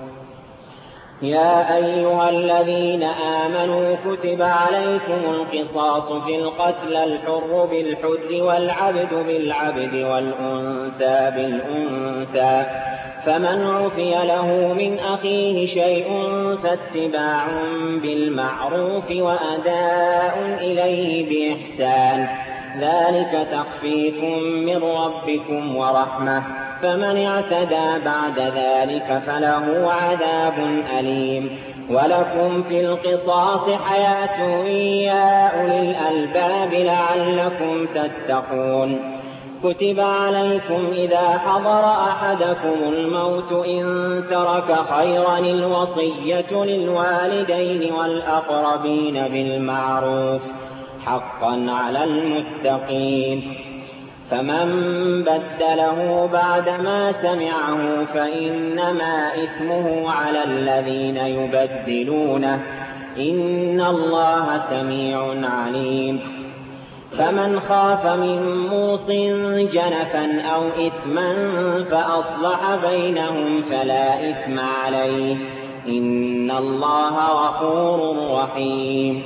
يا أيها الذين آمنوا كتب عليكم القصاص في القتلى الحر بالحر والعبد بالعبد والأنثى بالأنثى فمن عفي له من أخيه شيء فاتباع بالمعروف وأداء إليه بإحسان ذلك تخفيف من ربكم ورحمة فمن اعتدى بعد ذلك فله عذاب أليم ولكم في القصاص حياة يا أولي الألباب لعلكم تتقون كتب عليكم إذا حضر أحدكم الموت إن ترك خيرا الوصية للوالدين والأقربين بالمعروف حقا على المتقين. فمن بدله بعدما سمعه فإنما إثمه على الذين يبدلونه إن الله سميع عليم. فمن خاف من موص جنفا أو إثما فأصلح بينهم فلا إثم عليه إن الله غفور رحيم.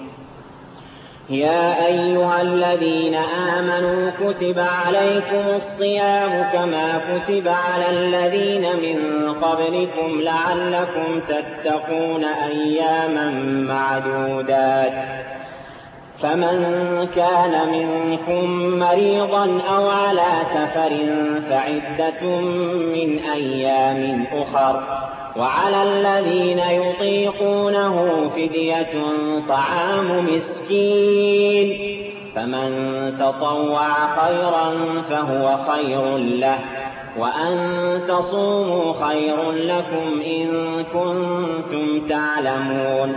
يا أيها الذين آمنوا كتب عليكم الصيام كما كتب على الذين من قبلكم لعلكم تتقون أياما معدودات. فمن كان منكم مريضا أو على سفر فعدة من أيام أخر وعلى الذين يطيقونه فدية طعام مسكين فمن تطوع خيرا فهو خير له وأن تصوموا خير لكم إن كنتم تعلمون.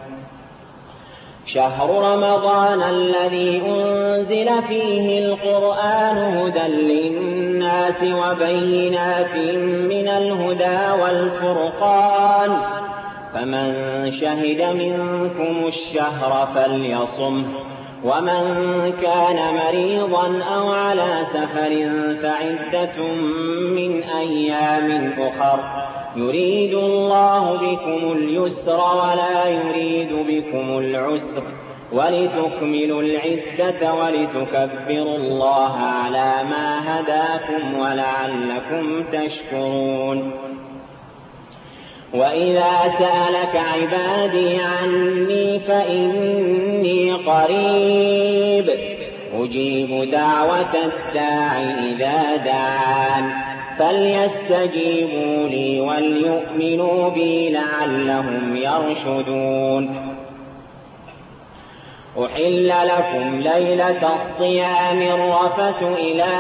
شهر رمضان الذي أنزل فيه القرآن هدى للناس وبينات من الهدى والفرقان فمن شهد منكم الشهر فليصمه ومن كان مريضا أو على سفر فعدة من أيام أخر يريد الله بكم اليسر ولا يريد بكم العسر ولتكملوا العدة ولتكبروا الله على ما هداكم ولعلكم تشكرون. وإذا سألك عبادي عني فإني قريب أجيب دعوة الداع إذا دعان فليستجيبوا لي وليؤمنوا بي لعلهم يرشدون. أحل لكم ليلة الصيام الرفث إلى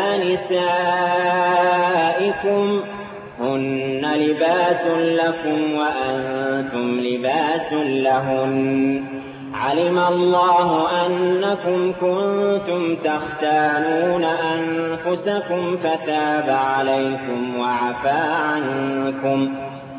نسائكم هن لباس لكم وأنتم لباس لهن علم الله أنكم كنتم تختانون أنفسكم فتاب عليكم وعفى عنكم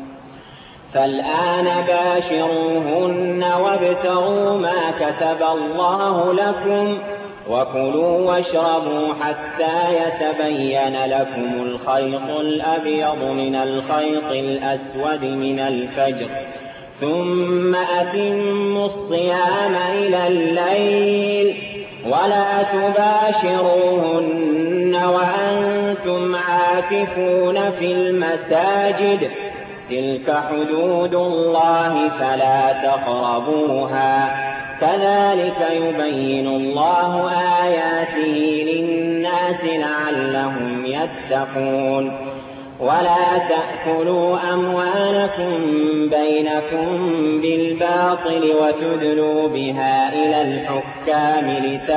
فالآن باشروهن وابتغوا ما كتب الله لكم وكلوا واشربوا حتى يتبين لكم الخيط الأبيض من الخيط الأسود من الفجر ثم أتموا الصيام إلى الليل ولا تباشروهن وأنتم عاكفون في المساجد تلك حدود الله فلا تقربوها كذلك يبين الله آياته للناس لعلهم يتقون. ولا تأكلوا أموالكم بينكم بالباطل وتدلوا بها إلى الحكام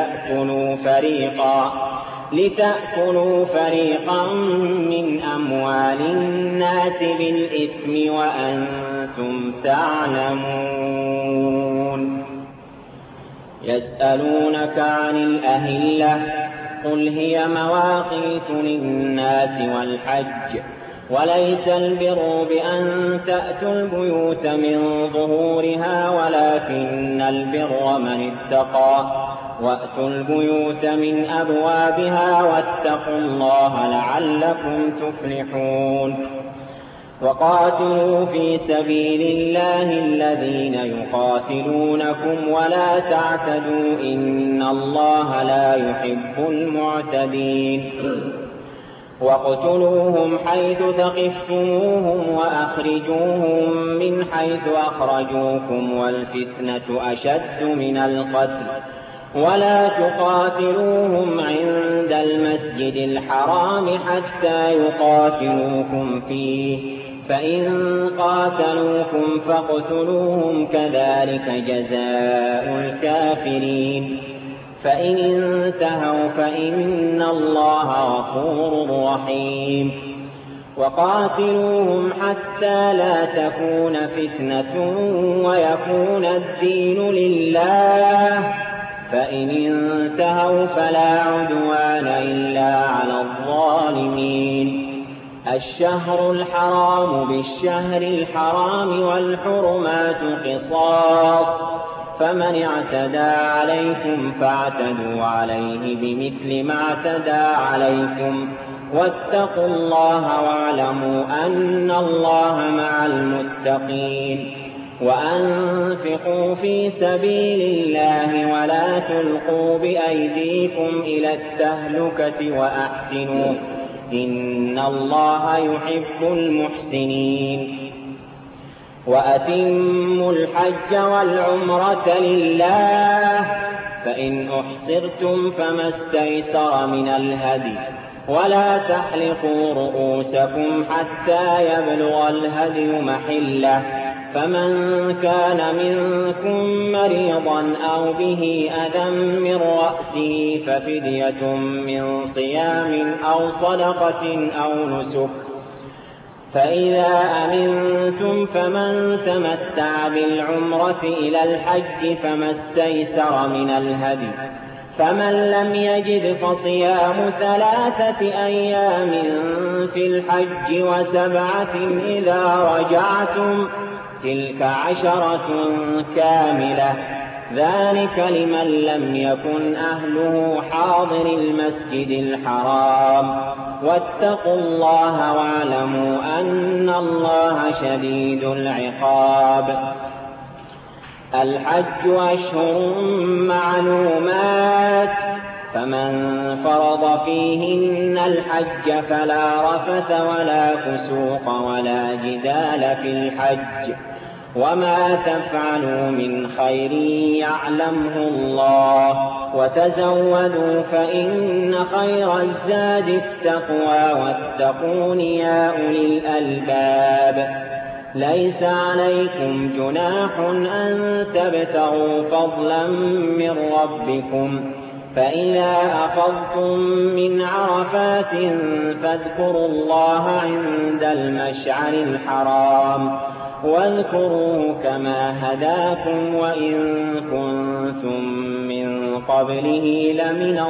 لتأكلوا فريقا من أموال الناس بالإثم وأنتم تعلمون. يسألونك عن الأهلة قل هي مواقيت للناس والحج وليس البر بأن تأتوا البيوت من ظهورها ولكن البر من اتقى وأتوا البيوت من أبوابها واتقوا الله لعلكم تفلحون. وقاتلوا في سبيل الله الذين يقاتلونكم ولا تعتدوا إن الله لا يحب المعتدين. واقتلوهم حيث ثقفتموهم وأخرجوهم من حيث أخرجوكم والفتنة أشد من القتل ولا تقاتلوهم عند المسجد الحرام حتى يقاتلوكم فيه فإن قاتلوكم فاقتلوهم كذلك جزاء الكافرين. فإن انتهوا فإن الله غفور رحيم وقاتلوهم حتى لا تكون فتنة ويكون الدين لله فإن انتهوا فلا عدوان إلا على الظالمين الشهر الحرام بالشهر الحرام والحرمات قصاص فمن اعتدى عليكم فاعتدوا عليه بمثل ما اعتدى عليكم واتقوا الله واعلموا أن الله مع المتقين وأنفقوا في سبيل الله ولا تلقوا بأيديكم إلى التهلكة وأحسنوا إن الله يحب المحسنين وأتموا الحج والعمرة لله فإن أحصرتم فما استيسر من الهدي ولا تحلقوا رؤوسكم حتى يبلغ الهدي محله فمن كان منكم مريضا أو به أذى من رأسه ففدية من صيام أو صدقة أو نسك فإذا أمنتم فمن تمتع بالعمرة إلى الحج فما استيسر من الهدي فمن لم يجد فصيام 3 أيام في الحج و7 إذا رجعتم تلك 10 كاملة ذلك لمن لم يكن أهله حاضر المسجد الحرام واتقوا الله واعلموا أن الله شديد العقاب الحج أشهر معلومات فمن فرض فيهن الحج فلا رفث ولا فسوق ولا جدال في الحج وما تفعلوا من خير يعلمه الله وتزودوا فإن خير الزاد التقوى واتقون يا أولي الألباب ليس عليكم جناح أن تبتغوا فضلا من ربكم فإذا أفضتم من عرفات فاذكروا الله عند المشعر الحرام واذكروه كما هداكم وإن كنتم من قبله لمن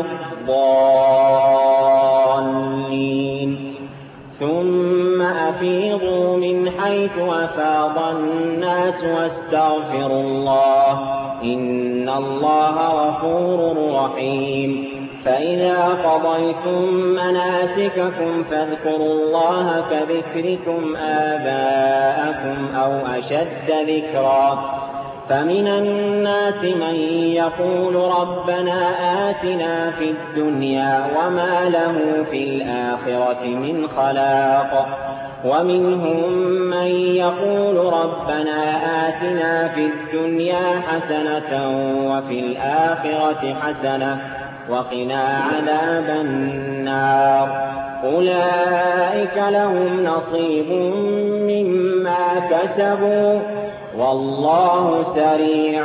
الضالين ثم أفيضوا من حيث أفاض الناس واستغفروا الله إن الله غفور رحيم فإذا قضيتم مناسككم فاذكروا الله كذكركم آباءكم أو أشد ذكرا فمن الناس من يقول ربنا آتنا في الدنيا وما له في الآخرة من خلاق ومنهم من يقول ربنا آتنا في الدنيا حسنة وفي الآخرة حسنة وقنا عذاب النار أولئك لهم نصيب مما كسبوا والله سريع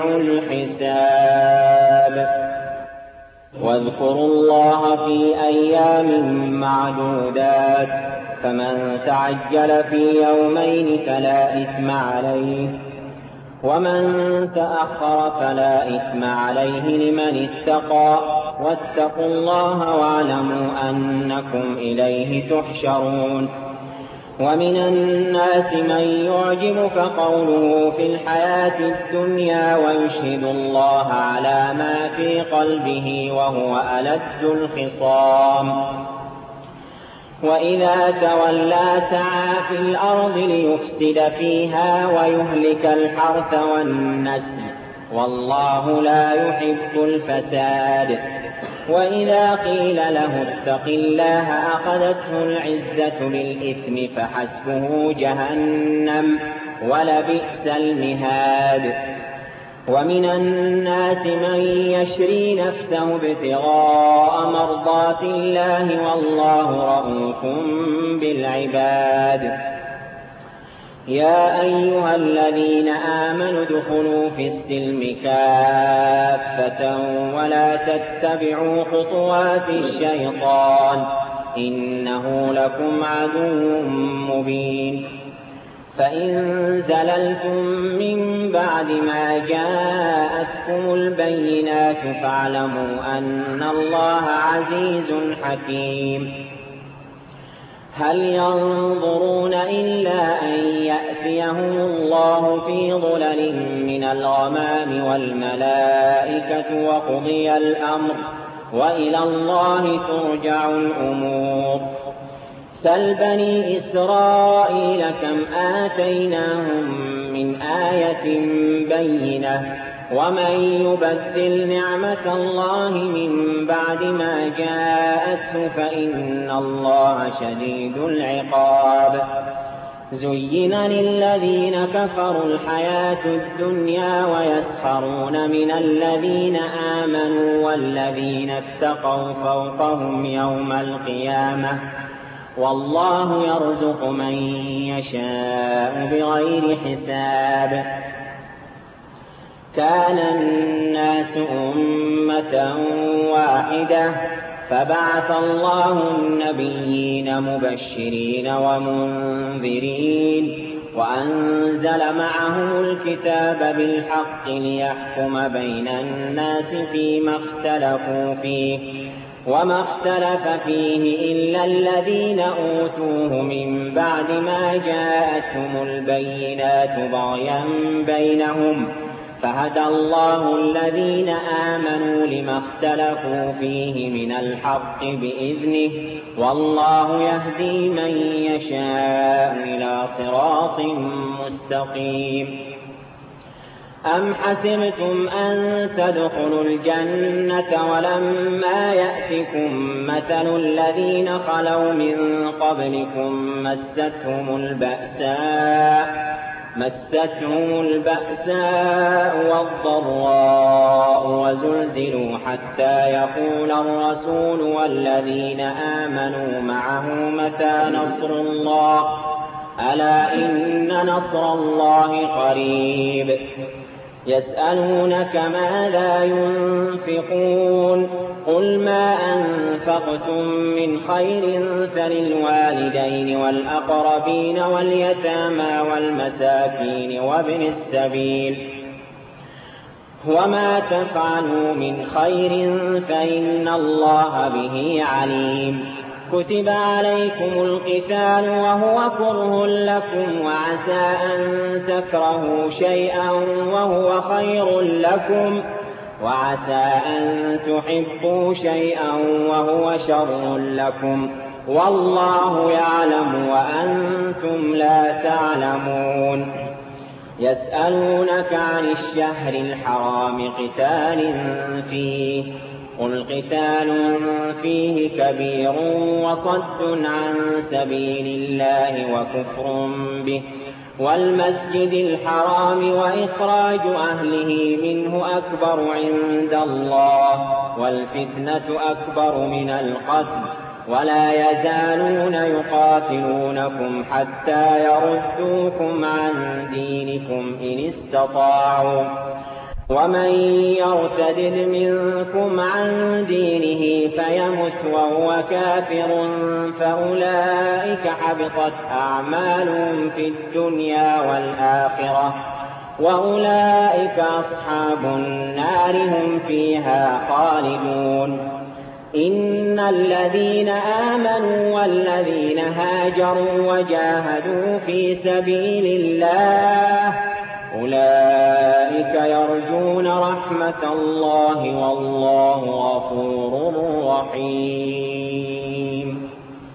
الحساب واذكروا الله في أيام معدودات فمن تعجل في يومين فلا إثم عليه ومن تأخر فلا إثم عليه لمن اتقى واتقوا الله واعلموا أنكم إليه تحشرون ومن الناس من يعجبك قوله في الحياة الدنيا ويشهد الله على ما في قلبه وهو ألد الخصام وإذا تولى سعى في الأرض ليفسد فيها ويهلك الحرث والنسل والله لا يحب الفساد وإذا قيل له اتق الله أخذته العزة بالإثم فحسبه جهنم ولبئس المهاد ومن الناس من يشري نفسه ابتغاء مرضات الله والله رؤوف بالعباد يا أيها الذين آمنوا ادخلوا في السلم كافة ولا تتبعوا خطوات الشيطان إنه لكم عدو مبين فإن زللتم من بعد ما جاءتكم البينات فاعلموا أن الله عزيز حكيم هل ينظرون إلا أن يأتيهم الله في ظلل من الغمام والملائكة وقضي الأمر وإلى الله ترجع الأمور سل بني إسرائيل كم آتيناهم من آية بينة ومن يبدل نعمة الله من بعد ما جاءته فإن الله شديد العقاب زين للذين كفروا الحياة الدنيا ويسخرون من الذين آمنوا والذين اتقوا فوقهم يوم القيامة والله يرزق من يشاء بغير حساب كان الناس أمة واحدة فبعث الله النبيين مبشرين ومنذرين وأنزل معهم الكتاب بالحق ليحكم بين الناس فيما اختلفوا فيه وما اختلف فيه إلا الذين أوتوه من بعد ما جاءتهم البينات بغيا بينهم فهدى الله الذين آمنوا لما اختلفوا فيه من الحق بإذنه والله يهدي من يشاء إلى صراط مستقيم أم حسبتم أن تدخلوا الجنة ولما يأتكم مثل الذين خلوا من قبلكم مستهم البأساء والضراء وزلزلوا حتى يقول الرسول والذين آمنوا معه متى نصر الله ألا إن نصر الله قريب يسألونك ماذا ينفقون قل ما أنفقتم من خير فللوالدين والأقربين واليتامى والمساكين وابن السبيل وما تفعلوا من خير فإن الله به عليم كتب عليكم القتال وهو كره لكم وعسى أن تكرهوا شيئا وهو خير لكم وعسى أن تحبوا شيئا وهو شر لكم والله يعلم وأنتم لا تعلمون يسألونك عن الشهر الحرام قتال فيه قل قتال فيه كبير وصد عن سبيل الله وكفر به والمسجد الحرام وإخراج أهله منه أكبر عند الله والفتنة أكبر من القتل ولا يزالون يقاتلونكم حتى يردوكم عن دينكم إن استطاعوا ومن يرتد منكم عن دينه فيمت وهو كافر فأولئك حبطت أعمالهم في الدنيا والآخرة وأولئك أصحاب النار هم فيها خالدون إن الذين آمنوا والذين هاجروا وجاهدوا في سبيل الله أولئك يرجون رحمة الله والله غفور رحيم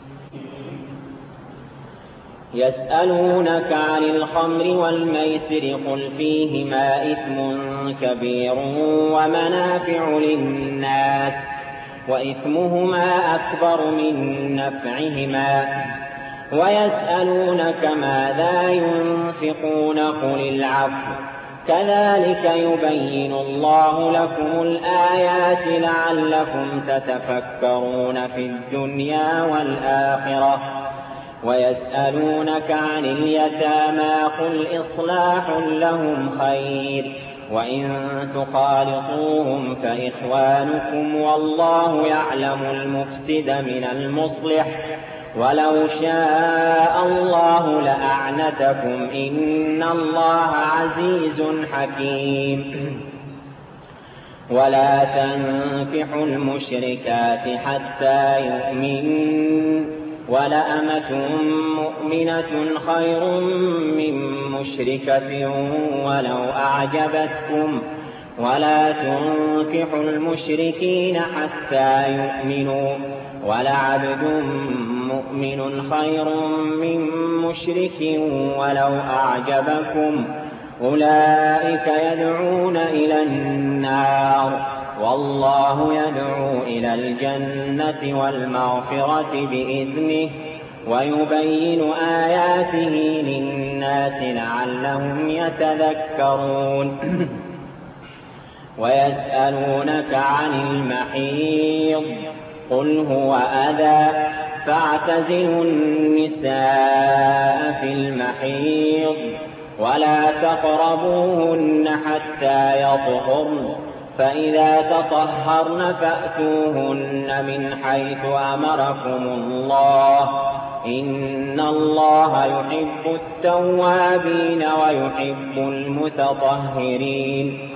يسألونك عن الخمر والميسر قل فيهما إثم كبير ومنافع للناس وإثمهما أكبر من نفعهما ويسألونك ماذا ينفقون قل العفو كذلك يبين الله لكم الآيات لعلكم تتفكرون في الدنيا والآخرة ويسألونك عن اليتامى قل إصلاح لهم خير وإن تخالطوهم فإخوانكم والله يعلم المفسد من المصلح ولو شاء الله لأعنتكم إن الله عزيز حكيم. ولا تنكحوا المشركات حتى يؤمنوا ولأمة مؤمنة خير من مشركة ولو أعجبتكم ولا تنكحوا المشركين حتى يؤمنوا ولعبد مؤمن خير من مشرك ولو أعجبكم أولئك يدعون إلى النار والله يدعو إلى الجنة والمغفرة بإذنه ويبين آياته للناس لعلهم يتذكرون. ويسألونك عن المحيض قل هو أذى فاعتزلوا النساء في المحيض ولا تقربوهن حتى يطهرن فإذا تطهرن فأتوهن من حيث أمركم الله إن الله يحب التوابين ويحب المتطهرين.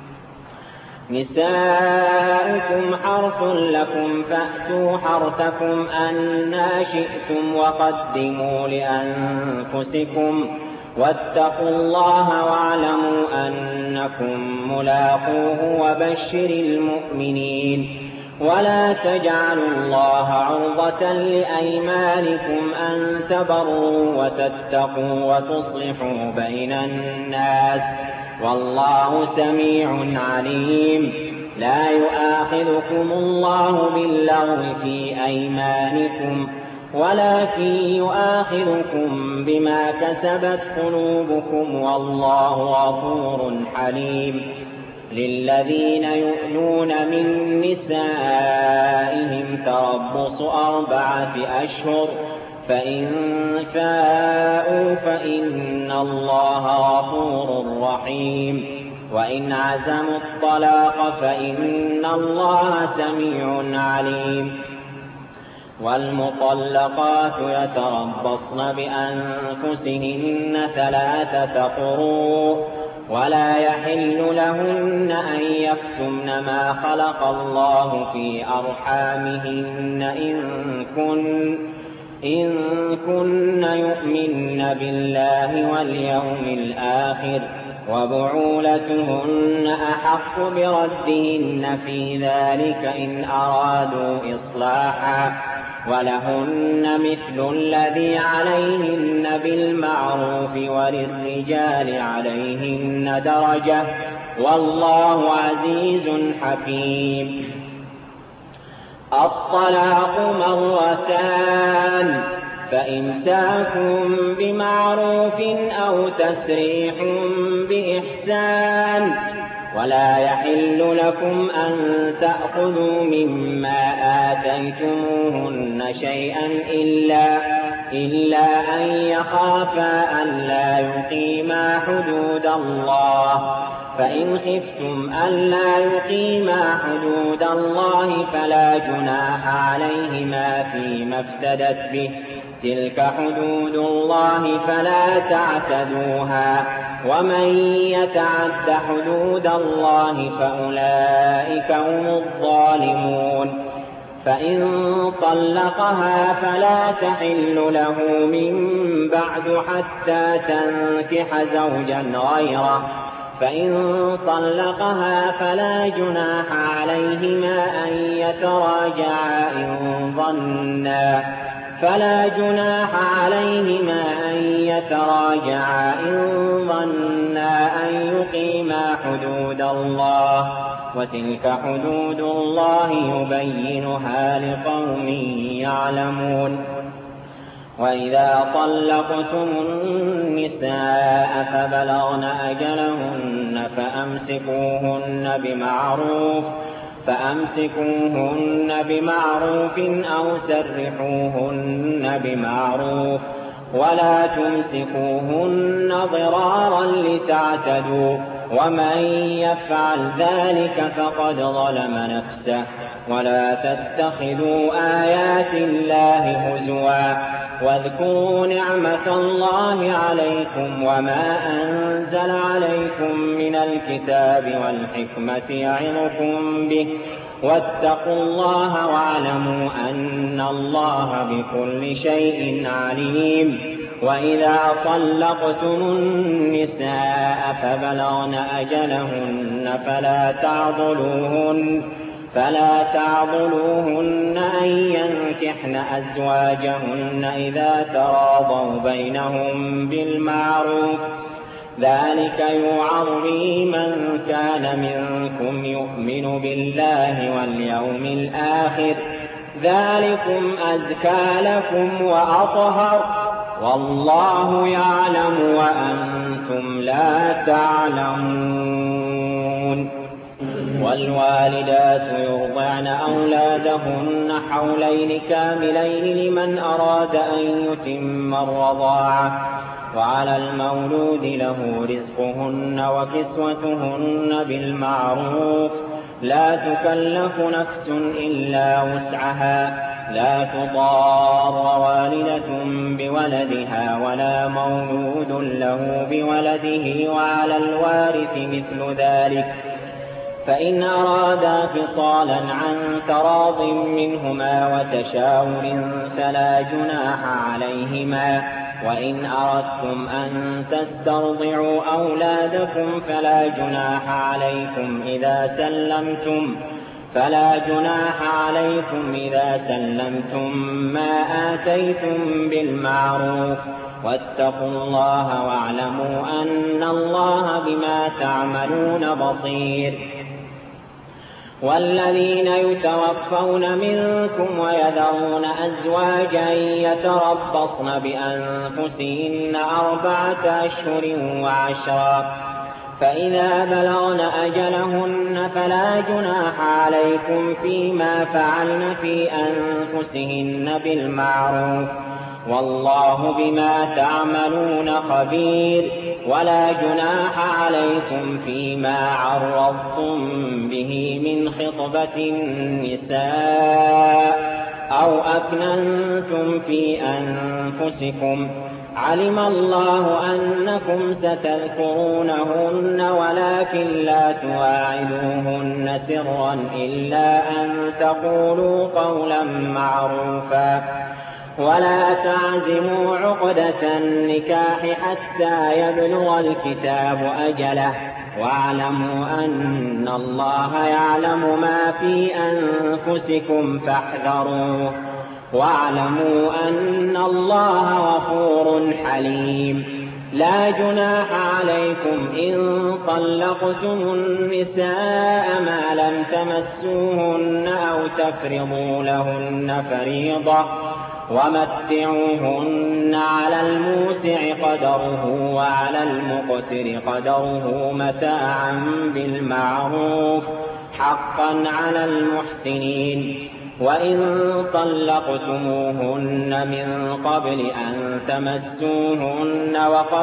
نساؤكم حرث لكم فأتوا حرثكم أنى شئتم وقدموا لأنفسكم واتقوا الله واعلموا أنكم ملاقوه وبشر المؤمنين. ولا تجعلوا الله عرضة لأيمانكم أن تبروا وتتقوا وتصلحوا بين الناس والله سميع عليم. لا يؤاخذكم الله باللغو في أيمانكم ولكن يؤاخذكم بما كسبت قلوبكم والله غفور حليم. للذين يؤلون من نسائهم تربص 4 أشهر فإن فاءوا فإن الله غفور رحيم. وإن عزموا الطلاق فإن الله سميع عليم. والمطلقات يتربصن بأنفسهن 3 قروء ولا يحل لهن أن يكتمن ما خلق الله في أرحامهن إن كن يؤمن بالله واليوم الآخر وبعولتهن أحق بردهن في ذلك إن أرادوا إصلاحا ولهن مثل الذي عليهن بالمعروف وللرجال عليهن درجة والله عزيز حكيم. الطلاق 2 فإمساك بمعروف أو تسريح بإحسان ولا يحل لكم أن تأخذوا مما آتيتموهن شيئا إلا أن يخافا ألا يقيما حدود الله فإن خفتم ألا يقيما حدود الله فلا جناح عليهما فيما افتدت به تلك حدود الله فلا تعتدوها ومن يتعد حدود الله فأولئك هم الظالمون. فإن طلقها فلا تحل له من بعد حتى تنكح زوجا غيره فإن طلقها فلا جناح عليهما أن يتراجعا إن ظنا أن يقيما حدود الله وتلك حدود الله يبينها لقوم يعلمون. وإذا طلقتم النساء فبلغن أجلهن فأمسكوهن بمعروف فأمسكوهن بمعروف أو سرحوهن بمعروف ولا تمسكوهن ضرارا لتعتدوا ومن يفعل ذلك فقد ظلم نفسه ولا تتخذوا آيات الله هزوا واذكروا نعمة الله عليكم وما أنزل عليكم من الكتاب والحكمة يعظكم به واتقوا الله واعلموا أن الله بكل شيء عليم وإذا طلقتم النساء فبلغن أجلهن فلا تعضلوهن أن ينكحن أزواجهن إذا تراضوا بينهم بالمعروف ذلك يوعظ به من كان منكم يؤمن بالله واليوم الآخر ذلكم أزكى لكم وأطهر والله يعلم وأنتم لا تعلمون. والوالدات يرضعن أولادهن حولين كاملين لمن أراد أن يتم الرضاعة وعلى المولود له رزقهن وكسوتهن بالمعروف لا تكلف نفس إلا وسعها لا تضار والدة بولدها ولا مولود له بولده وعلى الوارث مثل ذلك فإن أرادا فصالا عن تراض منهما وتشاور فلا جناح عليهما وإن أردتم أن تسترضعوا أولادكم فلا جناح عليكم إذا سلمتم ما آتيتم بالمعروف واتقوا الله واعلموا أن الله بما تعملون بصير. والذين يتوفون منكم ويذرون أزواجا يتربصن بأنفسهن 4 أشهر وعشرا فإذا بلغن أجلهن فلا جناح عليكم فيما فعلن في أنفسهن بالمعروف والله بما تعملون خبير. ولا جناح عليكم فيما عرضتم به من خطبة النساء أو أكننتم في أنفسكم علم الله أنكم ستذكرونهن ولكن لا تواعدوهن سرا إلا أن تقولوا قولا معروفا ولا تعزموا عقدة النكاح حتى يبلغ الكتاب أجله واعلموا أن الله يعلم ما في أنفسكم فاحذروه واعلموا أن الله غفور حليم. لا جناح عليكم إن طلقتم النساء ما لم تمسوهن أو تفرضوا لهن فريضة ومتعوهن على الموسع قدره وعلى المقتر قدره متاعا بالمعروف حقا على المحسنين. وإن طلقتموهن من قبل أن تمسوهن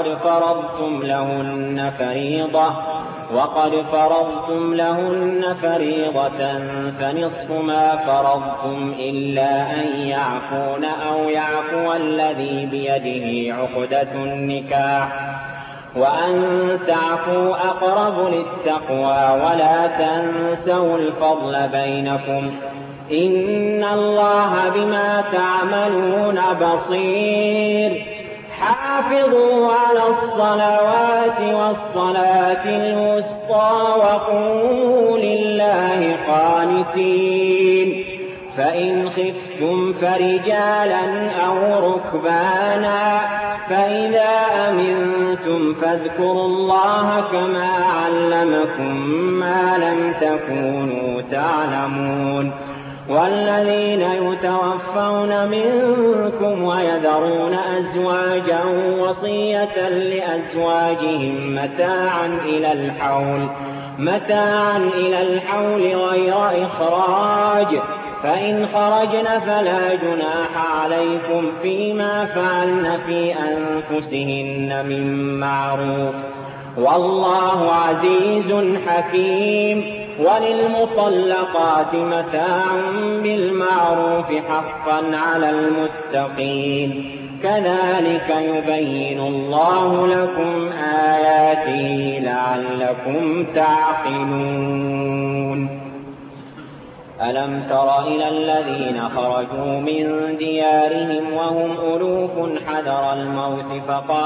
وقد فرضتم لهن فريضة فنصف ما فرضتم إلا أن يعفون أو يعفو الذي بيده عقدة النكاح وأن تعفوا أقرب للتقوى ولا تنسوا الفضل بينكم إن الله بما تعملون بصير. حافظوا على الصلوات والصلاة الوسطى وقوموا لله قانتين فإن خفتم فرجالا أو ركبانا فإذا أمنتم فاذكروا الله كما علمكم ما لم تكونوا تعلمون. والذين يتوفون منكم ويذرون أزواجا وصية لأزواجهم متاعا إلى الحول متاعا إلى الحول غير إخراج، فإن خرجن فلا جناح عليكم فيما فعلن في أنفسهن من معروف، والله عزيز حكيم. وللمطلقات متاع بالمعروف حقا على المتقين، كذلك يبين الله لكم آياته لعلكم تعقلون. ألم تر إلى الذين خرجوا من ديارهم وهم ألوف حذر الموت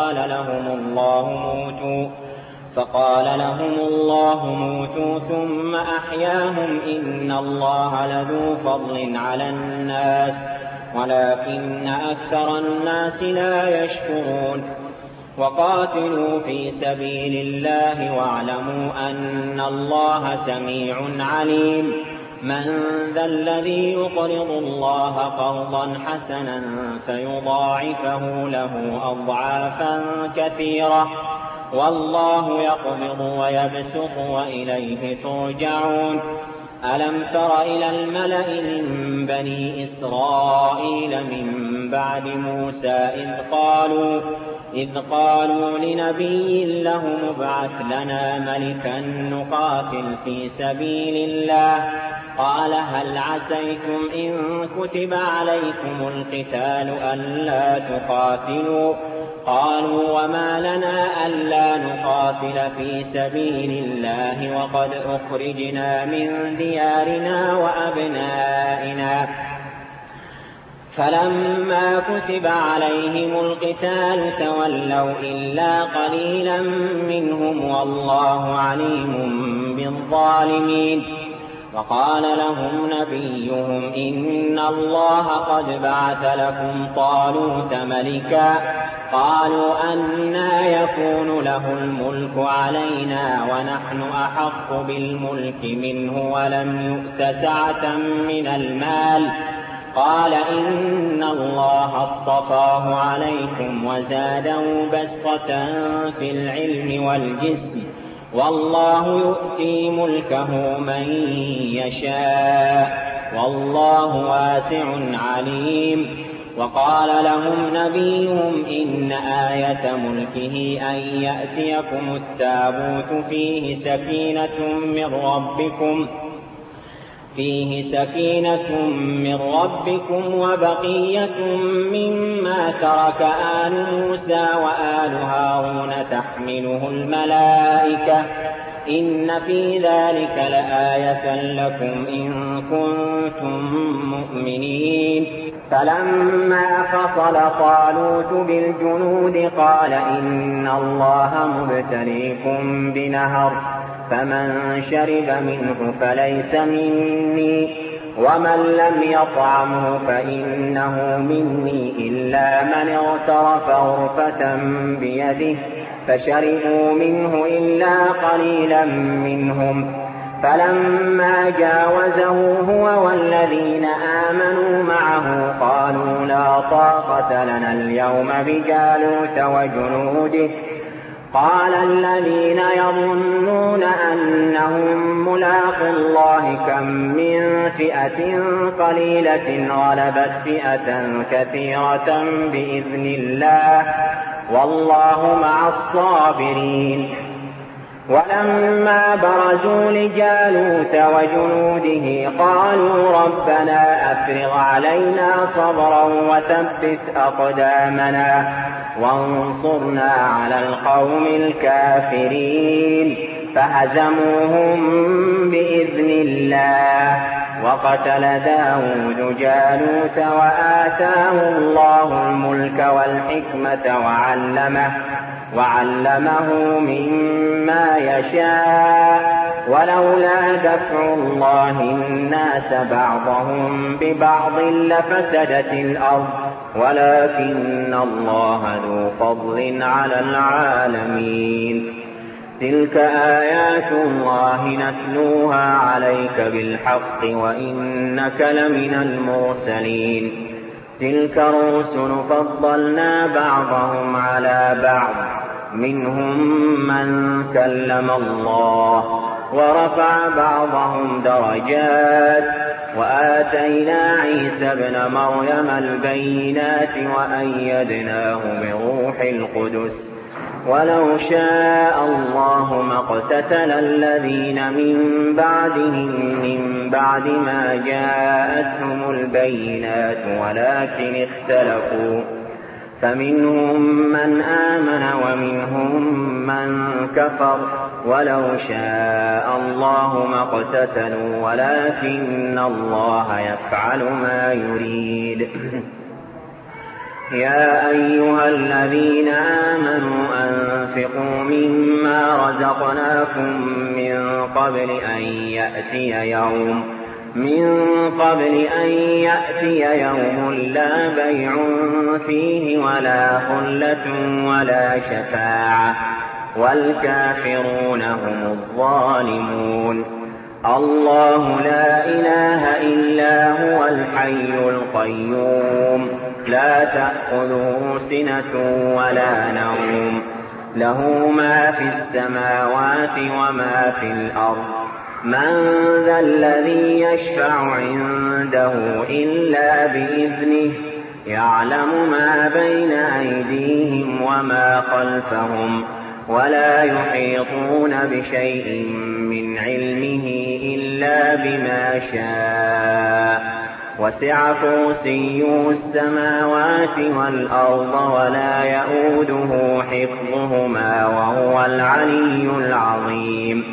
فقال لهم الله موتوا ثم أحياهم، إن الله لذو فضل على الناس ولكن أكثر الناس لا يشكرون. وقاتلوا في سبيل الله واعلموا أن الله سميع عليم. من ذا الذي يقرض الله قرضا حسنا فيضاعفه له أضعافا كثيرة، والله يقبض ويبسط وإليه ترجعون. ألم تر إلى الملأ من بني إسرائيل من بعد موسى إذ قالوا لنبي لهم ابعث لنا ملكا نقاتل في سبيل الله، قال هل عسيتم إن كتب عليكم القتال ألا تقاتلوا؟ قالوا وما لنا ألا نقاتل في سبيل الله وقد أخرجنا من ديارنا وأبنائنا. فلما كتب عليهم القتال تولوا إلا قليلا منهم، والله عليم بالظالمين. وقال لهم نبيهم إن الله قد بعث لكم طالوت ملكا، قالوا أنى يكون له الملك علينا ونحن أحق بالملك منه ولم يؤت سعة من المال، قال إن الله اصطفاه عليكم وزاده بسطة في العلم والجسم، والله يؤتي ملكه من يشاء والله واسع عليم. وقال لهم نبيهم إن آية ملكه أن يأتيكم التابوت فيه سكينة من ربكم وبقية مما ترك آل موسى وآل هارون تحمله الملائكة، إن في ذلك لآية لكم إن كنتم مؤمنين. فلما فصل طالوت بالجنود قال إن الله مبتليكم بنهر، فمن شرب منه فليس مني، ومن لم يطعمه فإنه مني إلا من اغترف غرفة بيده، فشربوا منه إلا قليلا منهم. فلما جاوزه هو والذين آمنوا معه قالوا لا طاقة لنا اليوم بجالوت وجنوده، قال الذين يظنون أنهم ملاقو الله كم من فئة قليلة غلبت فئة كثيرة بإذن الله والله مع الصابرين. ولما برزوا لجالوت وجنوده قالوا ربنا أفرغ علينا صبرا وثبت أقدامنا وانصرنا على القوم الكافرين، فهزموهم بإذن الله. وقتل داود جالوت وآتاه الله الملك والحكمة وعلمه مما يشاء، ولولا دفع الله الناس بعضهم ببعض لفسدت الأرض ولكن الله ذو فضل على العالمين. تلك آيات الله نتلوها عليك بالحق وإنك لمن المرسلين. تلك الرسل فضلنا بعضهم على بعض، منهم من كلم الله ورفع بعضهم درجات وآتينا عيسى ابن مريم البينات وأيدناه بروح القدس ولو شاء الله ما اقتتل الذين من بعدهم من بعد ما جاءتهم البينات ولكن اختلفوا فمنهم من آمن ومنهم من كفر ولو شاء الله ما اقتتلوا ولكن الله يفعل ما يريد. يا أيها الذين آمنوا أنفقوا مما رزقناكم من قبل أن يأتي يوم لا بيع فيه ولا خلة ولا شفاعة والكافرون هم الظالمون. الله لا إله إلا هو الحي القيوم لا تأخذه سنة ولا نوم له ما في السماوات وما في الأرض من ذا الذي يشفع عنده إلا بإذنه يعلم ما بين أيديهم وما خلفهم ولا يحيطون بشيء من علمه إلا بما شاء وسع كرسيه السماوات والأرض ولا يئوده حفظهما وهو العلي العظيم.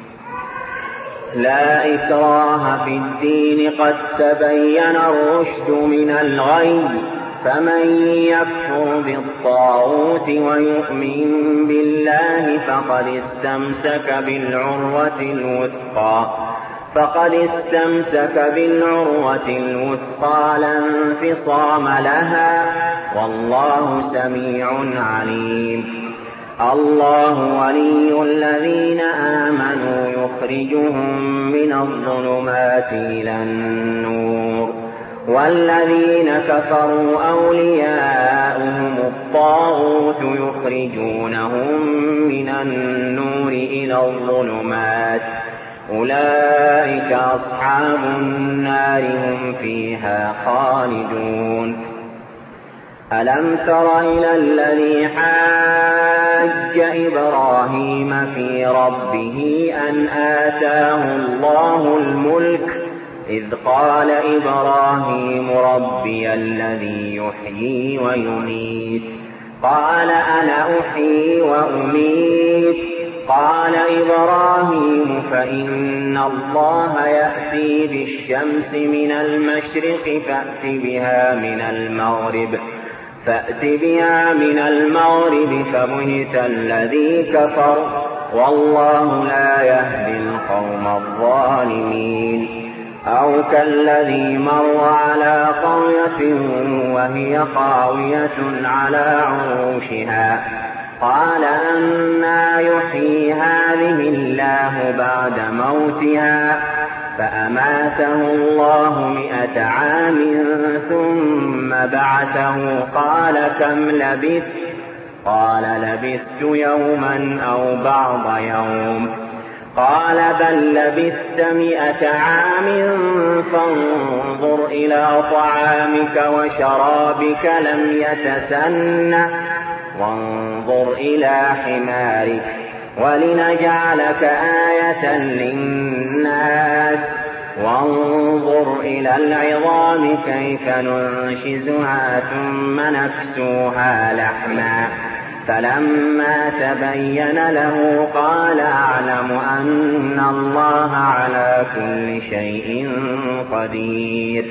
لا إكراه في الدين قد تبين الرشد من الغي فمن يكفر بالطاغوت ويؤمن بالله فقد استمسك بالعروة الوثقى لا انفصام لها والله سميع عليم. الله ولي الذين آمنوا يخرجهم من الظلمات إلى النور والذين كفروا أولياؤهم الطاغوت يخرجونهم من النور إلى الظلمات أولئك أصحاب النار هم فيها خالدون. ألم تر إلى الذي حاج إبراهيم في ربه أن آتاه الله الملك إذ قال إبراهيم ربي الذي يحيي ويميت قال أنا أحيي وأميت قال إبراهيم فإن الله يأتي بالشمس من المشرق فأت بها من المغرب فبهت الذي كفر والله لا يهدي القوم الظالمين. أو كالذي مر على قرية وهي خاوية على عروشها قال أنى يحيي هذه الله بعد موتها فأماته الله 100 عام ثم بعثه قال كم لبثت قال لبثت يوما أو بعض يوم قال بل لبثت 100 عام فانظر إلى طعامك وشرابك لم يتسنه وانظر إلى حمارك ولنجعلك آية للناس وانظر إلى العظام كيف ننشزها ثم نكسوها لحما فلما تبين له قال أعلم أن الله على كل شيء قدير.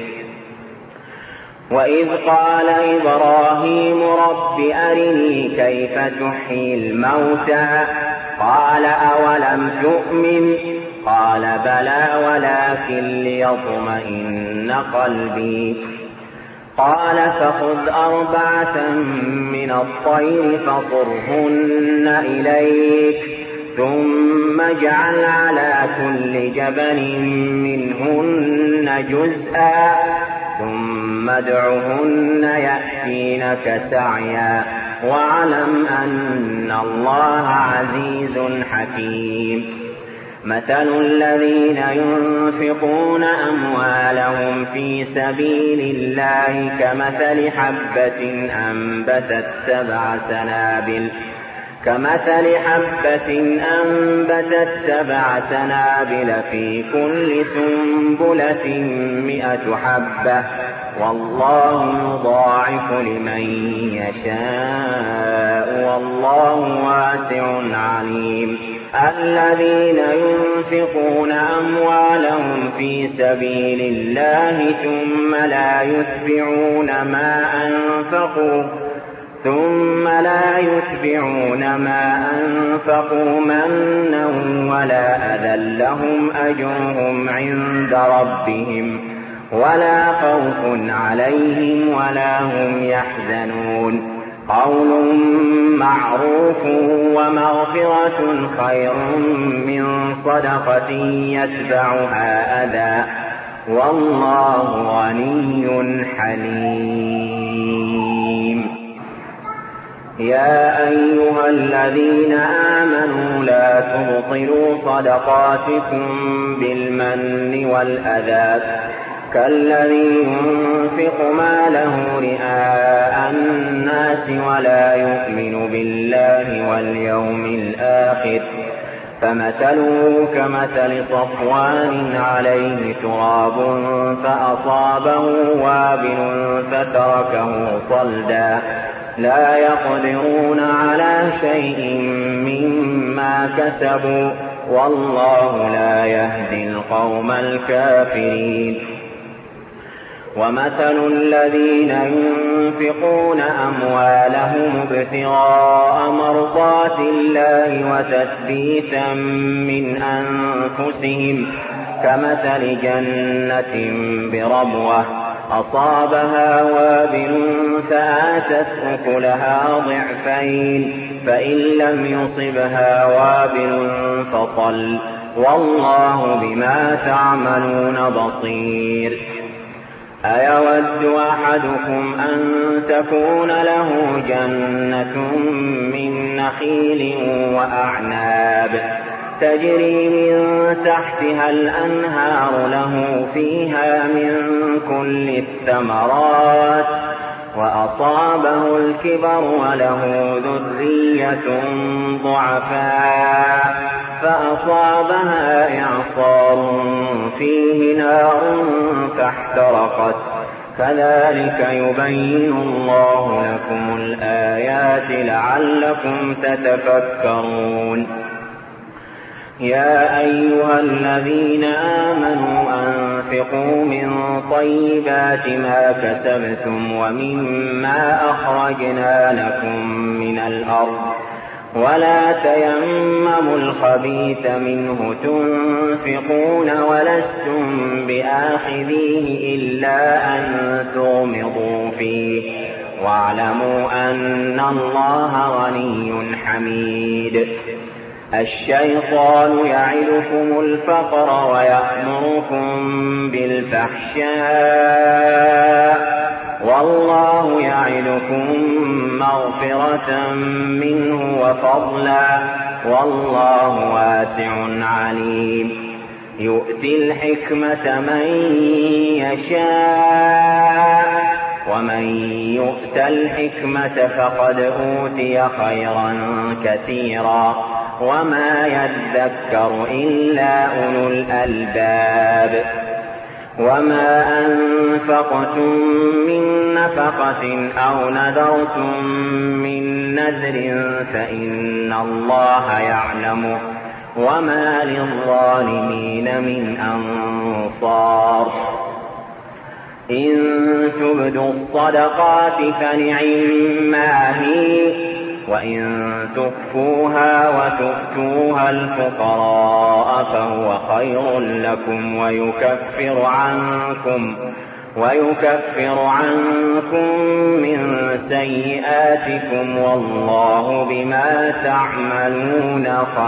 وإذ قال إبراهيم رب أرني كيف تحيي الموتى قال أولم تؤمن قال بلى ولكن ليطمئن قلبي قال فخذ 4 من الطير فصرهن إليك ثم اجعل على كل جبل منهن جزءا ثم ادعهن يأتينك سعيا واعلم أن الله عزيز حكيم. مثل الذين ينفقون أموالهم في سبيل الله كمثل حبة أنبتت 7 سنابل في كل سنبلة 100 حبة والله يضاعف لمن يشاء والله واسع عليم. الذين ينفقون أموالهم في سبيل الله ثم لا يتبعون ما أنفقوا منا ولا أذى لهم أجرهم عند ربهم ولا خوف عليهم ولا هم يحزنون. قول معروف ومغفرة خير من صدقة يتبعها أذى والله غني حليم. يا أيها الذين آمنوا لا تبطلوا صدقاتكم بالمن والأذى كالذي ينفق ماله رئاء الناس ولا يؤمن بالله واليوم الآخر فمثله كمثل صفوان عليه تراب فأصابه وابل فتركه صلدا لا يقدرون على شيء مما كسبوا والله لا يهدي القوم الكافرين. ومثل الذين ينفقون أموالهم ابتغاء مرضات الله وتثبيتا من أنفسهم كمثل جنة بربوة أصابها وابل فآتت أكلها ضعفين فإن لم يصبها وابل فطل والله بما تعملون بصير. أيود أحدكم أن تكون له جنة من نخيل وأعناب تجري من تحتها الأنهار له فيها من كل الثمرات وأصابه الكبر وله ذرية ضعفاء فأصابها إعصار فيه نار فاحترقت كذلك يبين الله لكم الآيات لعلكم تتفكرون. يا أيها الذين آمنوا أنفقوا من طيبات ما كسبتم ومما أخرجنا لكم من الأرض ولا تيمموا الخبيث منه تنفقون ولستم بآخذيه إلا أن تغمضوا فيه واعلموا أن الله غني حميد. الشيطان يعدكم الفقر ويأمركم بالفحشاء والله يعدكم مغفرة منه وفضلا والله واسع عليم. يؤتي الحكمة من يشاء ومن يؤت الحكمة فقد أوتي خيرا كثيرا وما يذكر إلا أولو الألباب. وما أنفقتم من نفقة أو نذرتم من نذر فإن الله يعلمه وما للظالمين من أنصار. إن تبدوا الصدقات فنعما هي وإن تخفوها وتؤتوها الفقراء فهو خير لكم ويكفر عنكم من سيئاتكم والله بما تعملون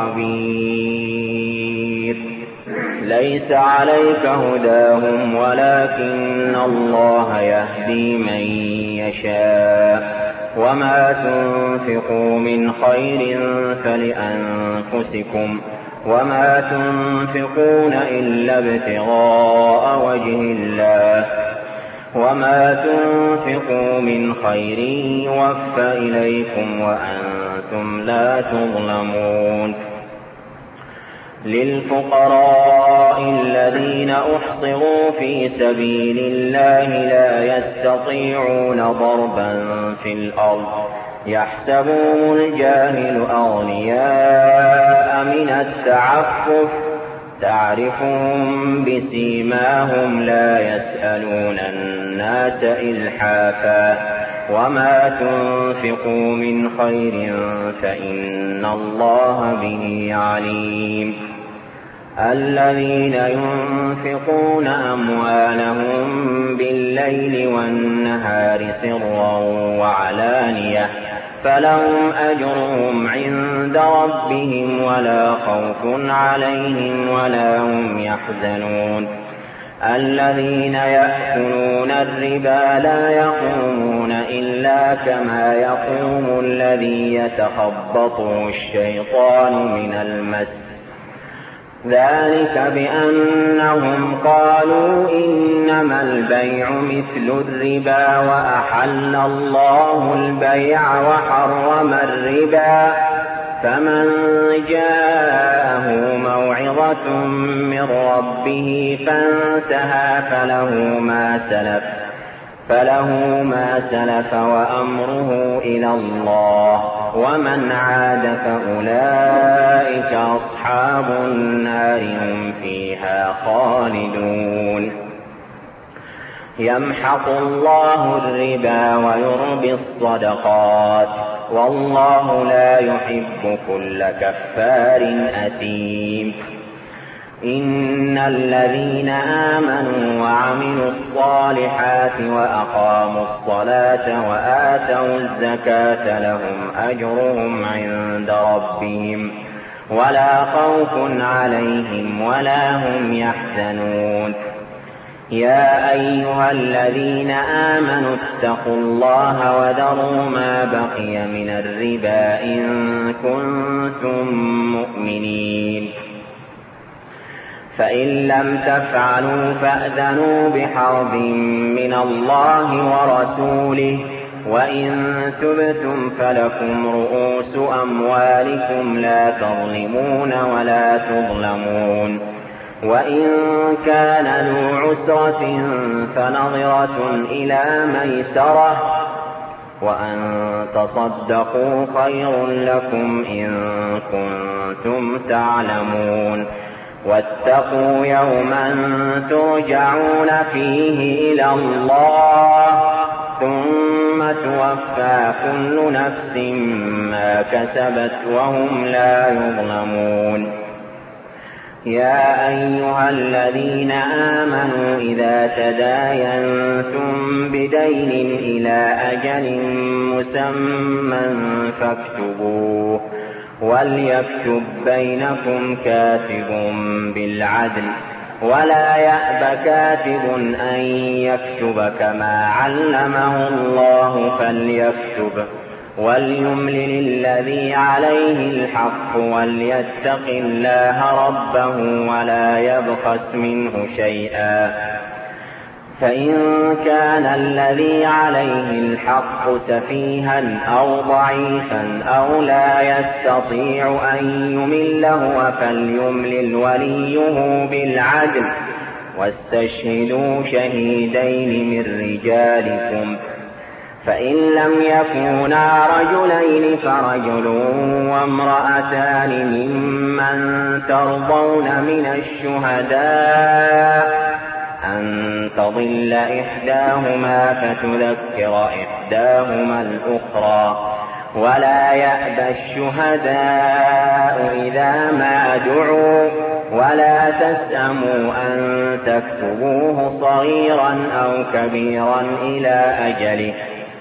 خبير. ليس عليك هداهم ولكن الله يهدي من يشاء وما تنفقوا من خير فلأنفسكم وما تنفقون إلا ابتغاء وجه الله وما تنفقوا من خير يوفى إليكم وأنتم لا تظلمون للفقراء الذين أحصروا في سبيل الله لا يستطيعون ضربا في الأرض يحسبهم الجاهل أغنياء من التعفف تعرفهم بسيماهم لا يسألون الناس إلحافا وما تنفقوا من خير فإن الله به عليم الذين ينفقون أموالهم بالليل والنهار سرا وعلانية فلهم أجرهم عند ربهم ولا خوف عليهم ولا هم يحزنون الذين يأكلون الربا لا يقومون إلا كما يقوم الذي يتخبطه الشيطان من المس ذلك بأنهم قالوا إنما البيع مثل الربا وأحل الله البيع وحرم الربا فمن جاءه موعظة من ربه فانتهى فله ما سلف وأمره إلى الله ومن عاد فأولئك أصحاب النار هم فيها خالدون يمحق الله الربا ويربي الصدقات والله لا يحب كل كفار أثيم إن الذين آمنوا وعملوا الصالحات وأقاموا الصلاة وآتوا الزكاة لهم أجرهم عند ربهم ولا خوف عليهم ولا هم يحزنون يا أيها الذين آمنوا اتقوا الله وذروا ما بقي من الربا إن كنتم مؤمنين فإن لم تفعلوا فأذنوا بحرب من الله ورسوله وإن تبتم فلكم رؤوس أموالكم لا تظلمون ولا تظلمون وإن كان ذو عسرة فنظرة إلى ميسرة وأن تصدقوا خير لكم إن كنتم تعلمون واتقوا يوما ترجعون فيه إلى الله ثم توفى كل نفس ما كسبت وهم لا يظلمون يا أيها الذين آمنوا إذا تداينتم بدين إلى أجل مسمى فاكتبوه وليكتب بينكم كاتب بالعدل ولا يأب كاتب أن يكتب كما علمه الله فليكتب وليملل الذي عليه الحق وليتق الله ربه ولا يبخس منه شيئا فإن كان الذي عليه الحق سفيها أو ضعيفا أو لا يستطيع أن يمل هو فليملل وليه بالعدل واستشهدوا شهيدين من رجالكم فإن لم يكونا رجلين فرجل وامرأتان ممن ترضون من الشهداء أن تضل إحداهما فتذكر إحداهما الأخرى ولا يأبى الشهداء إذا ما دعوا ولا تسأموا أن تكتبوه صغيرا أو كبيرا إلى أجله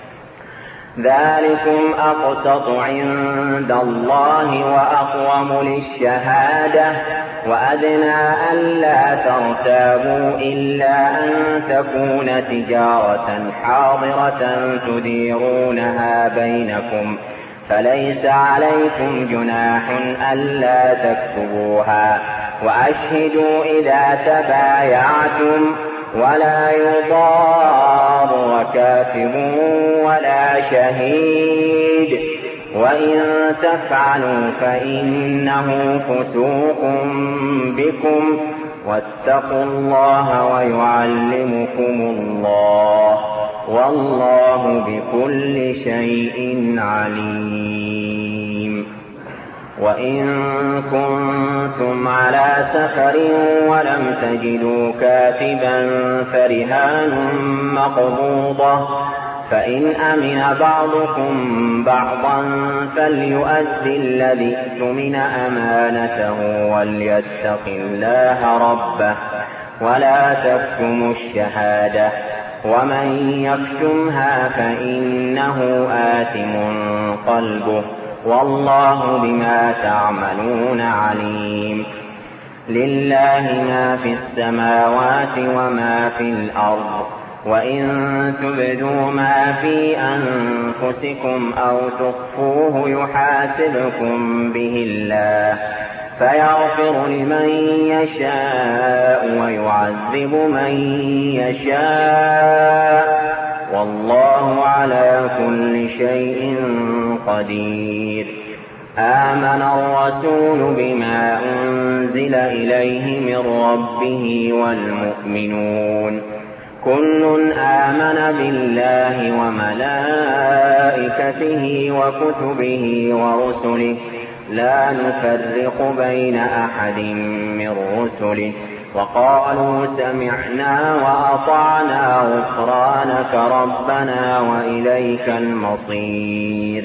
ذلكم أقسط عند الله وأقوم للشهادة وأدنى ألا ترتابوا إلا أن تكون تجارة حاضرة تديرونها بينكم فليس عليكم جناح ألا تكتبوها وأشهدوا إذا تبايعتم ولا يضار كاتب ولا شهيد وإن تفعلوا فإنه فسوق بكم واتقوا الله ويعلمكم الله والله بكل شيء عليم. وإن كنتم على سفر ولم تجدوا كاتبا فرهان مقبوضة فإن أمن بعضكم بعضا فليؤدي الذي اؤتمن أمانته وليتق الله ربه ولا تكتموا الشهادة ومن يكتمها فإنه آثم قلبه والله بما تعملون عليم. لله ما في السماوات وما في الأرض وإن تبدوا ما في أنفسكم أو تخفوه يحاسبكم به الله فيغفر لمن يشاء ويعذب من يشاء والله على كل شيء قدير. آمن الرسول بما أنزل إليه من ربه والمؤمنون كل آمن بالله وملائكته وكتبه ورسله لا نفرق بين أحد من رسله وقالوا سمعنا وأطعنا غفرانك ربنا وإليك المصير.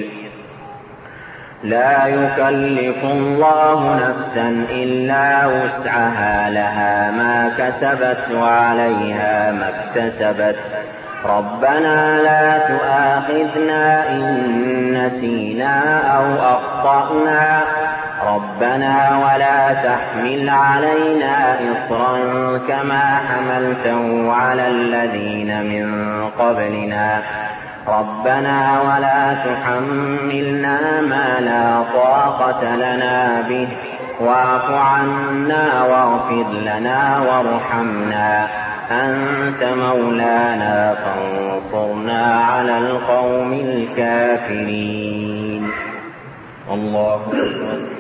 لا يكلف الله نفسا إلا وسعها لها ما كسبت وعليها ما اكتسبت ربنا لا تؤاخذنا إن نسينا أو أخطأنا ربنا ولا تحمل علينا إصرا كما حملته على الذين من قبلنا ربنا ولا تحملنا ما لا طاقة لنا به واعف عنا واغفر لنا وارحمنا أنت مولانا فانصرنا على القوم الكافرين. الله أكبر.